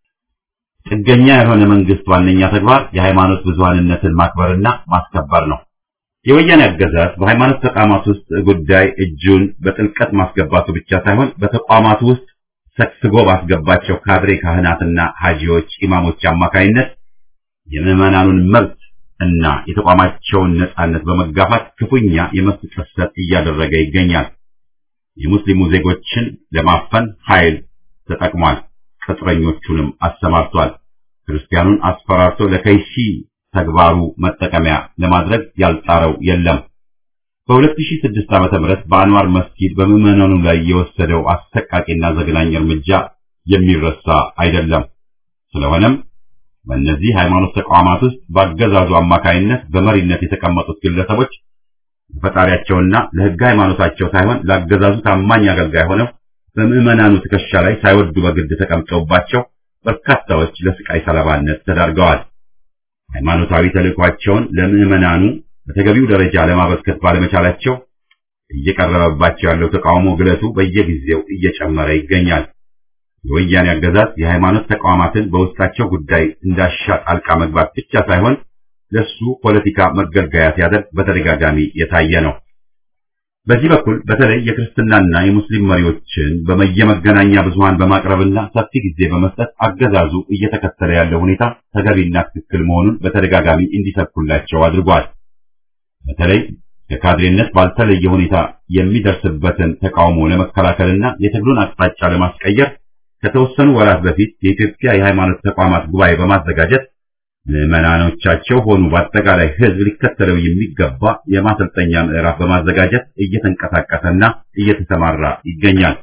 Speaker 1: ጥገኛ የሆነ መንግስት ዋነኛ ተግባር የሃይማኖት ብዙሃንነትን ማክበርና ማስከበር ነው። የወያኔ አገዛዝ በሃይማኖት ተቋማት ውስጥ ጉዳይ እጁን በጥልቀት ማስገባቱ ብቻ ሳይሆን በተቋማቱ ውስጥ ሰክስጎ ባስገባቸው ካድሬ ካህናትና ሐጂዎች፣ ኢማሞች አማካይነት የምዕመናኑን መብት እና የተቋማቸውን ነጻነት በመጋፋት ክፉኛ የመብት ጥሰት እያደረገ ይገኛል። የሙስሊሙ ዜጎችን ለማፈን ኃይል ተጠቅሟል። ቅጥረኞቹንም አሰማርቷል። ክርስቲያኑን አስፈራርቶ ለከይሲ ተግባሩ መጠቀሚያ ለማድረግ ያልጣረው የለም። በሁለት ሺህ ስድስት ዓመተ ምህረት በአንዋር መስጊድ በምዕመናኑ ላይ የወሰደው አሰቃቂና ዘግናኝ እርምጃ የሚረሳ አይደለም። ስለሆነም በእነዚህ ሃይማኖት ተቋማት ውስጥ በአገዛዙ አማካይነት በመሪነት የተቀመጡት ግለሰቦች ለፈጣሪያቸውና ለሕግ ሃይማኖታቸው ሳይሆን ለአገዛዙ ታማኝ አገልጋይ ሆነው በምዕመናኑ ትከሻ ላይ ሳይወዱ በግድ ተቀምጠውባቸው በርካታዎች ለስቃይ ሰለባነት ተዳርገዋል። ሃይማኖታዊ ተልዕኳቸውን ለምዕመናኑ በተገቢው ደረጃ ለማበርከት ባለመቻላቸው እየቀረበባቸው ያለው ተቃውሞ ግለቱ በየጊዜው እየጨመረ ይገኛል። የወያኔ አገዛዝ የሃይማኖት ተቋማትን በውስጣቸው ጉዳይ እንዳሻ ጣልቃ መግባት ብቻ ሳይሆን ለሱ ፖለቲካ መገልገያ ሲያደርግ በተደጋጋሚ የታየ ነው። በዚህ በኩል በተለይ የክርስትናና የሙስሊም መሪዎችን በመየመገናኛ ብዙሃን በማቅረብና ሰፊ ጊዜ በመስጠት አገዛዙ እየተከተለ ያለው ሁኔታ ተገቢና ትክክል መሆኑን በተደጋጋሚ እንዲሰብኩላቸው አድርጓል። በተለይ ከካድሬነት ባልተለየ ሁኔታ የሚደርስበትን ተቃውሞ ለመከላከልና የትግሉን አቅጣጫ ለማስቀየር ከተወሰኑ ወራት በፊት የኢትዮጵያ የሃይማኖት ተቋማት ጉባኤ በማዘጋጀት ምዕመናኖቻቸው ሆኑ በአጠቃላይ ሕዝብ ሊከተለው የሚገባ የማሰልጠኛ ምዕራፍ በማዘጋጀት እየተንቀሳቀሰና እየተሰማራ ይገኛል።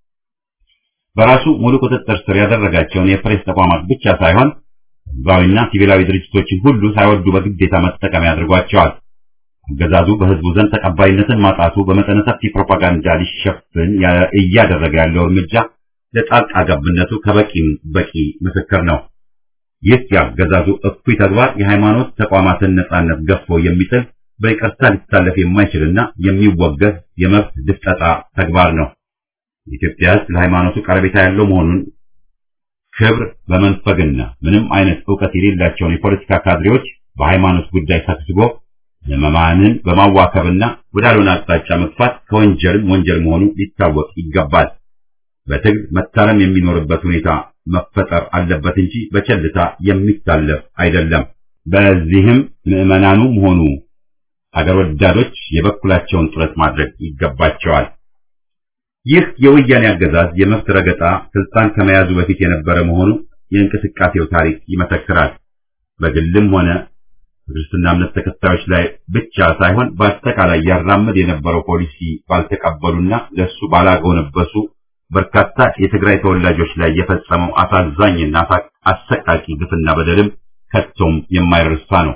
Speaker 1: በራሱ ሙሉ ቁጥጥር ስር ያደረጋቸውን የፕሬስ ተቋማት ብቻ ሳይሆን ህዝባዊና ሲቪላዊ ድርጅቶችን ሁሉ ሳይወዱ በግዴታ መጠቀሚያ አድርጓቸዋል። አገዛዙ በህዝቡ ዘንድ ተቀባይነትን ማጣቱ በመጠነ ሰፊ ፕሮፓጋንዳ ሊሸፍን እያደረገ ያለው እርምጃ ለጣልቃ ገብነቱ ከበቂም በቂ ምስክር ነው። ይህ የአገዛዙ እኩይ ተግባር የሃይማኖት ተቋማትን ነጻነት ገፎ የሚጥል በይቅርታ ሊታለፍ የማይችልና የሚወገዝ የመብት ድፍጠጣ ተግባር ነው። የኢትዮጵያ ህዝብ ለሃይማኖቱ ቀረቤታ ያለው መሆኑን ክብር በመንፈግና ምንም አይነት ዕውቀት የሌላቸውን የፖለቲካ ካድሬዎች በሃይማኖት ጉዳይ ሰብስቦ ምዕመናንን በማዋከብና ወዳልሆነ አቅጣጫ መግፋት ከወንጀልም ወንጀል መሆኑ ሊታወቅ ይገባል። በትግል መታረም የሚኖርበት ሁኔታ መፈጠር አለበት እንጂ በቸልታ የሚታለፍ አይደለም። በዚህም ምዕመናኑም ሆኑ አገር ወዳዶች የበኩላቸውን ጥረት ማድረግ ይገባቸዋል። ይህ የወያኔ አገዛዝ የመብት ረገጣ ስልጣን ከመያዙ በፊት የነበረ መሆኑ የእንቅስቃሴው ታሪክ ይመሰክራል። በግልም ሆነ ክርስትና እምነት ተከታዮች ላይ ብቻ ሳይሆን በአጠቃላይ ያራምድ የነበረው ፖሊሲ ባልተቀበሉና ለሱ ባላጎነበሱ በርካታ የትግራይ ተወላጆች ላይ የፈጸመው አሳዛኝና አሰቃቂ ግፍና በደልም ከቶም የማይረሳ ነው።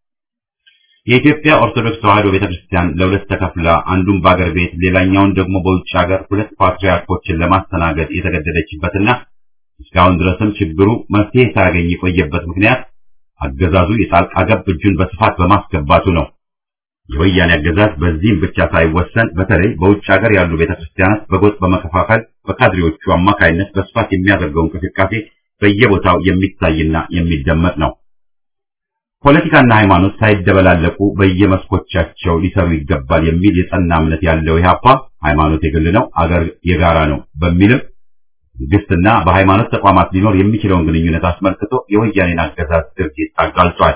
Speaker 1: የኢትዮጵያ ኦርቶዶክስ ተዋሕዶ ቤተክርስቲያን ለሁለት ተከፍላ አንዱን በአገር ቤት ሌላኛውን ደግሞ በውጭ ሀገር ሁለት ፓትርያርኮችን ለማስተናገድ የተገደደችበትና እስካሁን ድረስም ችግሩ መፍትሄ ሳያገኝ የቆየበት ምክንያት አገዛዙ የጣልቃ ገብ እጁን በስፋት በማስገባቱ ነው። የወያኔ አገዛዝ በዚህም ብቻ ሳይወሰን በተለይ በውጭ ሀገር ያሉ ቤተክርስቲያናት በጎጥ በመከፋፈል በካድሬዎቹ አማካይነት በስፋት የሚያደርገው እንቅስቃሴ በየቦታው የሚታይና የሚደመጥ ነው። ፖለቲካና ሃይማኖት ሳይደበላለቁ በየመስኮቻቸው ሊሰሩ ይገባል የሚል የጸና እምነት ያለው ኢህአፓ ሃይማኖት የግል ነው፣ አገር የጋራ ነው በሚልም መንግስትና በሃይማኖት ተቋማት ሊኖር የሚችለውን ግንኙነት አስመልክቶ የወያኔን አገዛዝ ድርጊት አጋልጧል።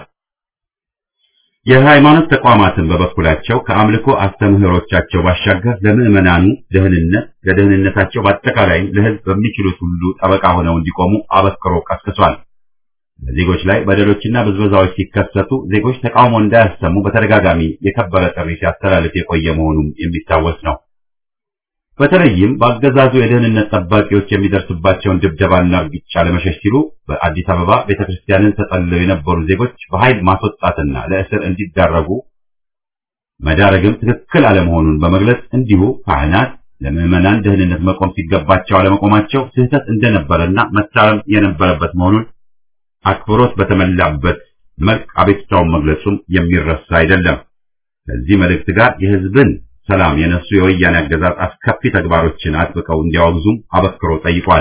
Speaker 1: የሃይማኖት ተቋማትን በበኩላቸው ከአምልኮ አስተምህሮቻቸው ባሻገር ለምዕመናኑ ደህንነት፣ ለደህንነታቸው በአጠቃላይ ለህዝብ በሚችሉት ሁሉ ጠበቃ ሆነው እንዲቆሙ አበክሮ ቀስቅሷል። በዜጎች ላይ በደሎችና ብዝበዛዎች ሲከሰቱ ዜጎች ተቃውሞ እንዳያሰሙ በተደጋጋሚ የከበረ ጥሪ ሲያስተላልፍ የቆየ መሆኑም የሚታወስ ነው። በተለይም በአገዛዙ የደህንነት ጠባቂዎች የሚደርስባቸውን ድብደባና እርግጫ ለመሸሽ ሲሉ በአዲስ አበባ ቤተክርስቲያንን ተጠልለው የነበሩ ዜጎች በኃይል ማስወጣትና ለእስር እንዲዳረጉ መዳረግም ትክክል አለመሆኑን በመግለጽ እንዲሁ ካህናት ለምዕመናን ደህንነት መቆም ሲገባቸው አለመቆማቸው ስህተት እንደነበረና መታረም የነበረበት መሆኑን አክብሮት በተሞላበት መልክ አቤቱታውን መግለጹም የሚረሳ አይደለም። ከዚህ መልእክት ጋር የህዝብን ሰላም የነሱ የወያኔ አገዛዝ አስከፊ ተግባሮችን አጥብቀው እንዲያወግዙም አበክሮ ጠይቋል።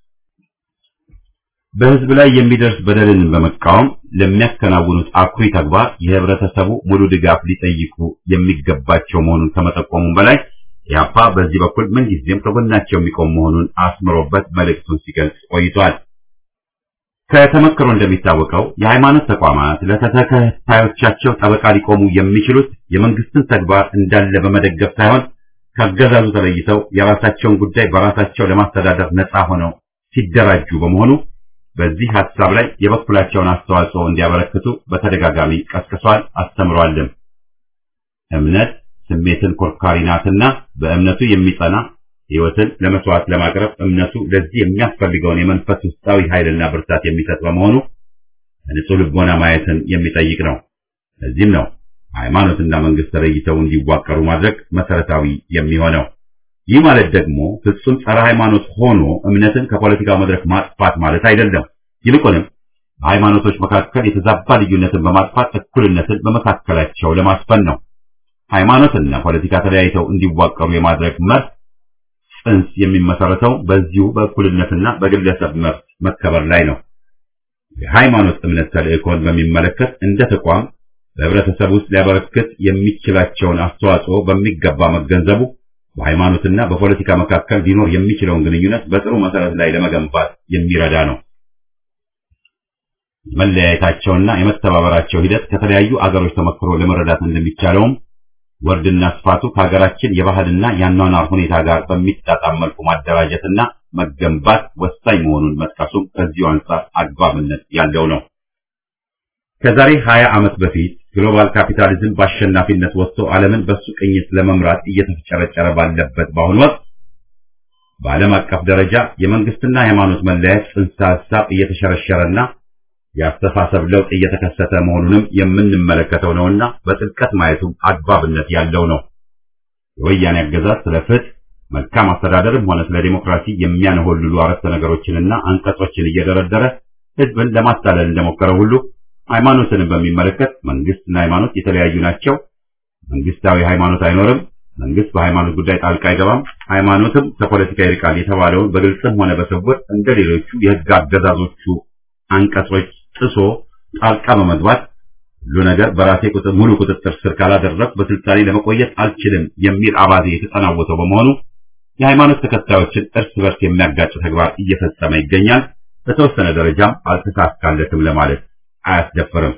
Speaker 1: በህዝብ ላይ የሚደርስ በደልን በመቃወም ለሚያከናውኑት አኩሪ ተግባር የህብረተሰቡ ሙሉ ድጋፍ ሊጠይቁ የሚገባቸው መሆኑን ከመጠቆሙም በላይ ኢህአፓ በዚህ በኩል ምንጊዜም ከጎናቸው የሚቆም መሆኑን አስምሮበት መልእክቱን ሲገልጽ ቆይቷል። ከተመክሮ እንደሚታወቀው የሃይማኖት ተቋማት ለተከታዮቻቸው ጠበቃ ሊቆሙ የሚችሉት የመንግስትን ተግባር እንዳለ በመደገፍ ሳይሆን ከአገዛዙ ተለይተው የራሳቸውን ጉዳይ በራሳቸው ለማስተዳደር ነፃ ሆነው ሲደራጁ በመሆኑ በዚህ ሐሳብ ላይ የበኩላቸውን አስተዋጽኦ እንዲያበረክቱ በተደጋጋሚ ቀስቅሷል፣ አስተምሯልም። እምነት ስሜትን ኮርካሪ ናትና በእምነቱ የሚጸና ሕይወትን ለመስዋዕት ለማቅረብ እምነቱ ለዚህ የሚያስፈልገውን የመንፈስ ውስጣዊ ኃይልና ብርታት የሚሰጥ በመሆኑ ንጹህ ልቦና ማየትን የሚጠይቅ ነው። ለዚህም ነው ሃይማኖትና መንግስት ተለይተው እንዲዋቀሩ ማድረግ መሰረታዊ የሚሆነው። ይህ ማለት ደግሞ ፍጹም ጸረ ሃይማኖት ሆኖ እምነትን ከፖለቲካው መድረክ ማጥፋት ማለት አይደለም። ይልቁንም በሃይማኖቶች መካከል የተዛባ ልዩነትን በማጥፋት እኩልነትን በመካከላቸው ለማስፈን ነው። ሃይማኖትና ፖለቲካ ተለያይተው እንዲዋቀሩ የማድረግ መርህ ጽንስ የሚመሰረተው በዚሁ በእኩልነትና በግለሰብ መብት መከበር ላይ ነው። የሃይማኖት እምነት ተልእኮን በሚመለከት እንደ ተቋም በህብረተሰብ ውስጥ ሊያበረክት የሚችላቸውን አስተዋጽኦ በሚገባ መገንዘቡ በሃይማኖትና በፖለቲካ መካከል ሊኖር የሚችለውን ግንኙነት በጥሩ መሰረት ላይ ለመገንባት የሚረዳ ነው። የመለያየታቸውና የመተባበራቸው ሂደት ከተለያዩ አገሮች ተመክሮ ለመረዳት እንደሚቻለውም ወርድና ስፋቱ ከሀገራችን የባህልና የአኗኗር ሁኔታ ጋር በሚጣጣም መልኩ ማደራጀትና መገንባት ወሳኝ መሆኑን መጥቀሱም ከዚሁ አንጻር አግባብነት ያለው ነው። ከዛሬ ሀያ ዓመት በፊት ግሎባል ካፒታሊዝም በአሸናፊነት ወጥቶ ዓለምን በሱ ቅኝት ለመምራት እየተፈጨረጨረ ባለበት በአሁኑ ወቅት በዓለም አቀፍ ደረጃ የመንግስትና የሃይማኖት መለያየት ጽንሰ ሐሳብ እየተሸረሸረና የአስተሳሰብ ለውጥ እየተከሰተ መሆኑንም የምንመለከተው ነውና በጥልቀት ማየቱም አግባብነት ያለው ነው። የወያኔ አገዛዝ ስለ ፍትህ፣ መልካም አስተዳደርም ሆነ ስለ ዲሞክራሲ የሚያነሆልሉ አረፍተ ነገሮችንና አንቀጾችን እየደረደረ ህዝብን ለማታለል እንደሞከረው ሁሉ ሃይማኖትን በሚመለከት መንግስትና ሃይማኖት የተለያዩ ናቸው፣ መንግስታዊ ሃይማኖት አይኖርም፣ መንግስት በሃይማኖት ጉዳይ ጣልቃ አይገባም፣ ሃይማኖትም ከፖለቲካ ይርቃል የተባለውን በግልጽም ሆነ በስውር እንደሌሎቹ የህግ አገዛዞቹ አንቀጾች ጥሶ ጣልቃ በመግባት ሁሉ ነገር በራሴ ቁጥጥር ሙሉ ቁጥጥር ስር ካላደረግ በስልጣኔ ለመቆየት አልችልም የሚል አባዜ የተጠናወተው በመሆኑ የሃይማኖት ተከታዮችን እርስ በርስ የሚያጋጭ ተግባር እየፈጸመ ይገኛል። በተወሰነ ደረጃም አልተሳካለትም ለማለት አያስደፍርም።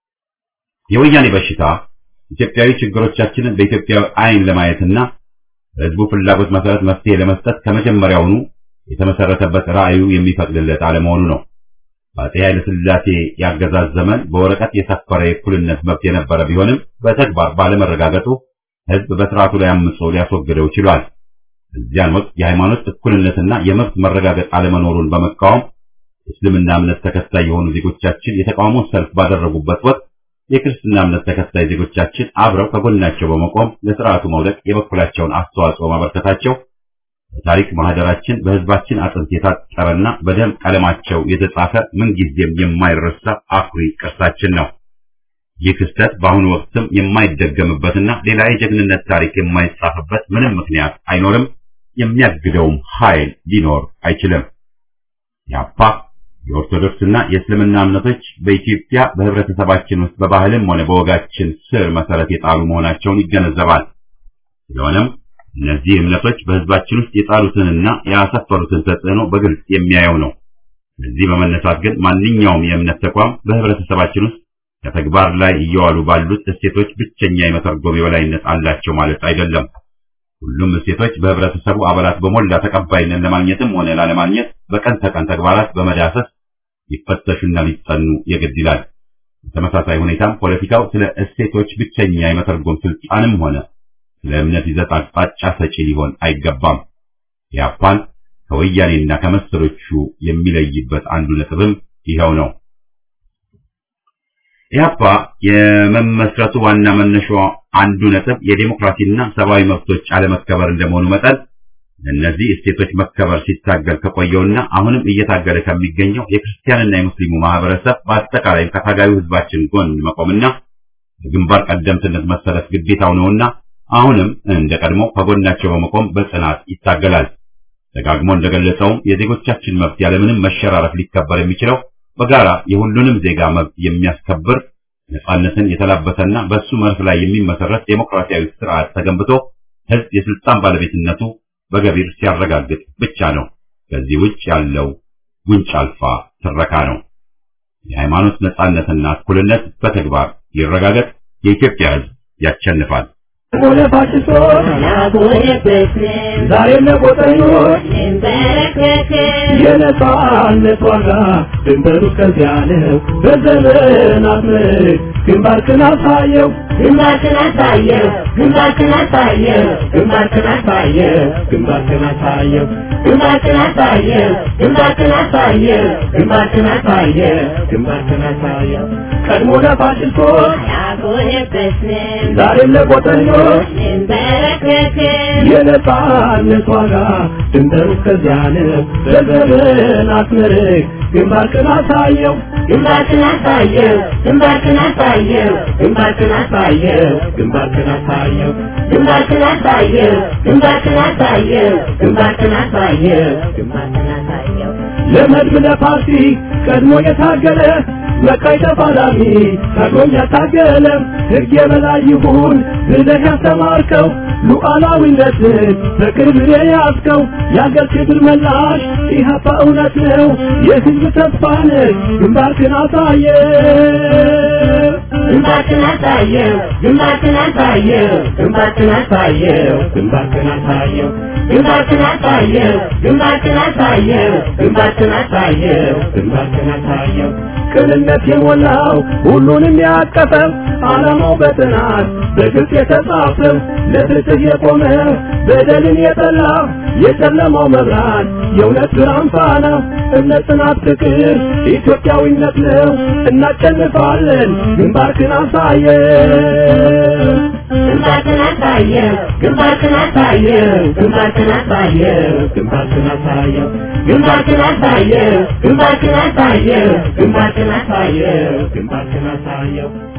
Speaker 1: የወያኔ በሽታ ኢትዮጵያዊ ችግሮቻችንን በኢትዮጵያዊ አይን ለማየትና በህዝቡ ፍላጎት መሰረት መፍትሄ ለመስጠት ከመጀመሪያውኑ የተመሰረተበት ራዕዩ የሚፈቅድለት አለመሆኑ ነው። በአፄ ኃይለ ሥላሴ ያገዛዝ ዘመን በወረቀት የሰፈረ የእኩልነት መብት የነበረ ቢሆንም በተግባር ባለመረጋገጡ ህዝብ በስርዓቱ ላይ አምጾ ሊያስወግደው ችሏል። በዚያን ወቅት የሃይማኖት እኩልነትና የመብት መረጋገጥ አለመኖሩን በመቃወም እስልምና እምነት ተከታይ የሆኑ ዜጎቻችን የተቃውሞ ሰልፍ ባደረጉበት ወቅት የክርስትና እምነት ተከታይ ዜጎቻችን አብረው ከጎናቸው በመቆም ለስርዓቱ መውደቅ የበኩላቸውን አስተዋጽኦ ማበርከታቸው በታሪክ ማህደራችን በህዝባችን አጥንት የታጠረና በደም ቀለማቸው የተጻፈ ምንጊዜም የማይረሳ አኩሪ ቅርሳችን ነው። ይህ ክስተት በአሁኑ ወቅትም የማይደገምበትና ሌላ የጀግንነት ታሪክ የማይጻፍበት ምንም ምክንያት አይኖርም፣ የሚያግደውም ኃይል ሊኖር አይችልም። ያፓ የኦርቶዶክስና የእስልምና እምነቶች በኢትዮጵያ በህብረተሰባችን ውስጥ በባህልም ሆነ በወጋችን ስር መሰረት የጣሉ መሆናቸውን ይገነዘባል። ስለሆነም እነዚህ እምነቶች በህዝባችን ውስጥ የጣሉትንና ያሰፈሩትን ተጽዕኖ በግልጽ የሚያየው ነው። እዚህ በመነሳት ግን ማንኛውም የእምነት ተቋም በህብረተሰባችን ውስጥ ከተግባር ላይ እየዋሉ ባሉት እሴቶች ብቸኛ የመተርጎም የበላይነት አላቸው ማለት አይደለም። ሁሉም እሴቶች በህብረተሰቡ አባላት በሞላ ተቀባይነት ለማግኘትም ሆነ ላለማግኘት በቀን ተቀን ተግባራት በመዳሰስ ሊፈተሹና ሊጠኑ የግድ ይላል። በተመሳሳይ ሁኔታም ፖለቲካው ስለ እሴቶች ብቸኛ የመተርጎም ስልጣንም ሆነ ስለ እምነት ይዘት አቅጣጫ ሰጪ ሊሆን አይገባም። ያፓን ከወያኔና ከመሰሎቹ የሚለይበት አንዱ ነጥብም ይኸው ነው። ያፓ የመመስረቱ ዋና መነሻው አንዱ ነጥብ የዲሞክራሲና ሰብአዊ መብቶች አለመከበር እንደመሆኑ መጠን እነዚህ እሴቶች መከበር ሲታገል ከቆየውና አሁንም እየታገለ ከሚገኘው የክርስቲያንና የሙስሊሙ ማህበረሰብ በአጠቃላይ ከታጋዩ ህዝባችን ጎን መቆምና በግንባር ቀደምትነት መሰለፍ ግዴታው ነውና አሁንም እንደ ቀድሞ ከጎናቸው በመቆም በጽናት ይታገላል። ደጋግሞ እንደገለጸው የዜጎቻችን መብት ያለምንም መሸራረፍ ሊከበር የሚችለው በጋራ የሁሉንም ዜጋ መብት የሚያስከብር ነጻነትን የተላበሰና በሱ መርህ ላይ የሚመሰረት ዴሞክራሲያዊ ስርዓት ተገንብቶ ህዝብ የስልጣን ባለቤትነቱ በገቢር ሲያረጋግጥ ብቻ ነው። ከዚህ ውጭ ያለው ጉንጭ አልፋ ትረካ ነው። የሃይማኖት ነጻነትና እኩልነት በተግባር ይረጋገጥ። የኢትዮጵያ ህዝብ ያሸንፋል።
Speaker 3: ዛሬ ለቆጠኞች የነጻነት ዋጋ ድንበሩ ከዚያ ነው። በዘመናት ግንባርክን አሳየው ግንባርክን አሳየው ግንባርክን አሳየው ግንባርክን አሳየው ግንባርክን አሳየው ግንባርክን አሳየው ግንባርክን አሳየው ግንባርክን አሳየው ግንባርክን አሳየው ቀድሞ ለፋሽስቶች ዛሬ ለቆጠኞች የነጻነት ዋጋ ድንበሩ ከዚያ ነው። በዘመናት ግንባርክን አሳየው ግንባርክን አሳየው ግንባርክን አሳየው ግንባርክን አሳየው ግንባርክን አሳየው ግንባርክን አሳየው ግንባርክን አሳየው ግንባርክን አሳየው ግንባርክን አሳየው ለመድብ ለፓርቲ ቀድሞ የታገለ መካይ ተፋላሚ ታግሎኝ ያታገለ ሕግ የበላይ ይሁን ብለህ ያስተማርከው ሉዓላዊነትን በቅርብ የያዝከው የአገር ክብር መላሽ ኢህአፓ እውነት ነው የሕዝብ ተስፋ ነህ ግንባርክን አሳየው ግንባርክን ግንባርክን አሳየው ግንባርክን አሳየው ግንባርክን አሳየው ግንባርክን አሳየው ግንባርክን አሳየው ግንባርክን አሳየው ግንባርክን አሳየው ግንባርክን አሳየው ቅንነት የሞላው ሁሉንም ያቀፈው ዓላማው በጥናት በግልጽ የተጻፈው ለፍትህ የቆመ በደልን የጠላ የጨለማው መብራት የእውነት ብርሃን ፋና እምነት ጽናት ፍቅር ኢትዮጵያዊነት ነው እናሸንፋለን ግንባርክን አሳየው ግንባርክን አሳየው ግንባርክን አሳየው ግንባርክን አሳየው ግንባርክን አሳየው ግንባርክን አሳየው ግንባርክን አሳየው ግንባርክን አሳየው ግንባርክን አሳየው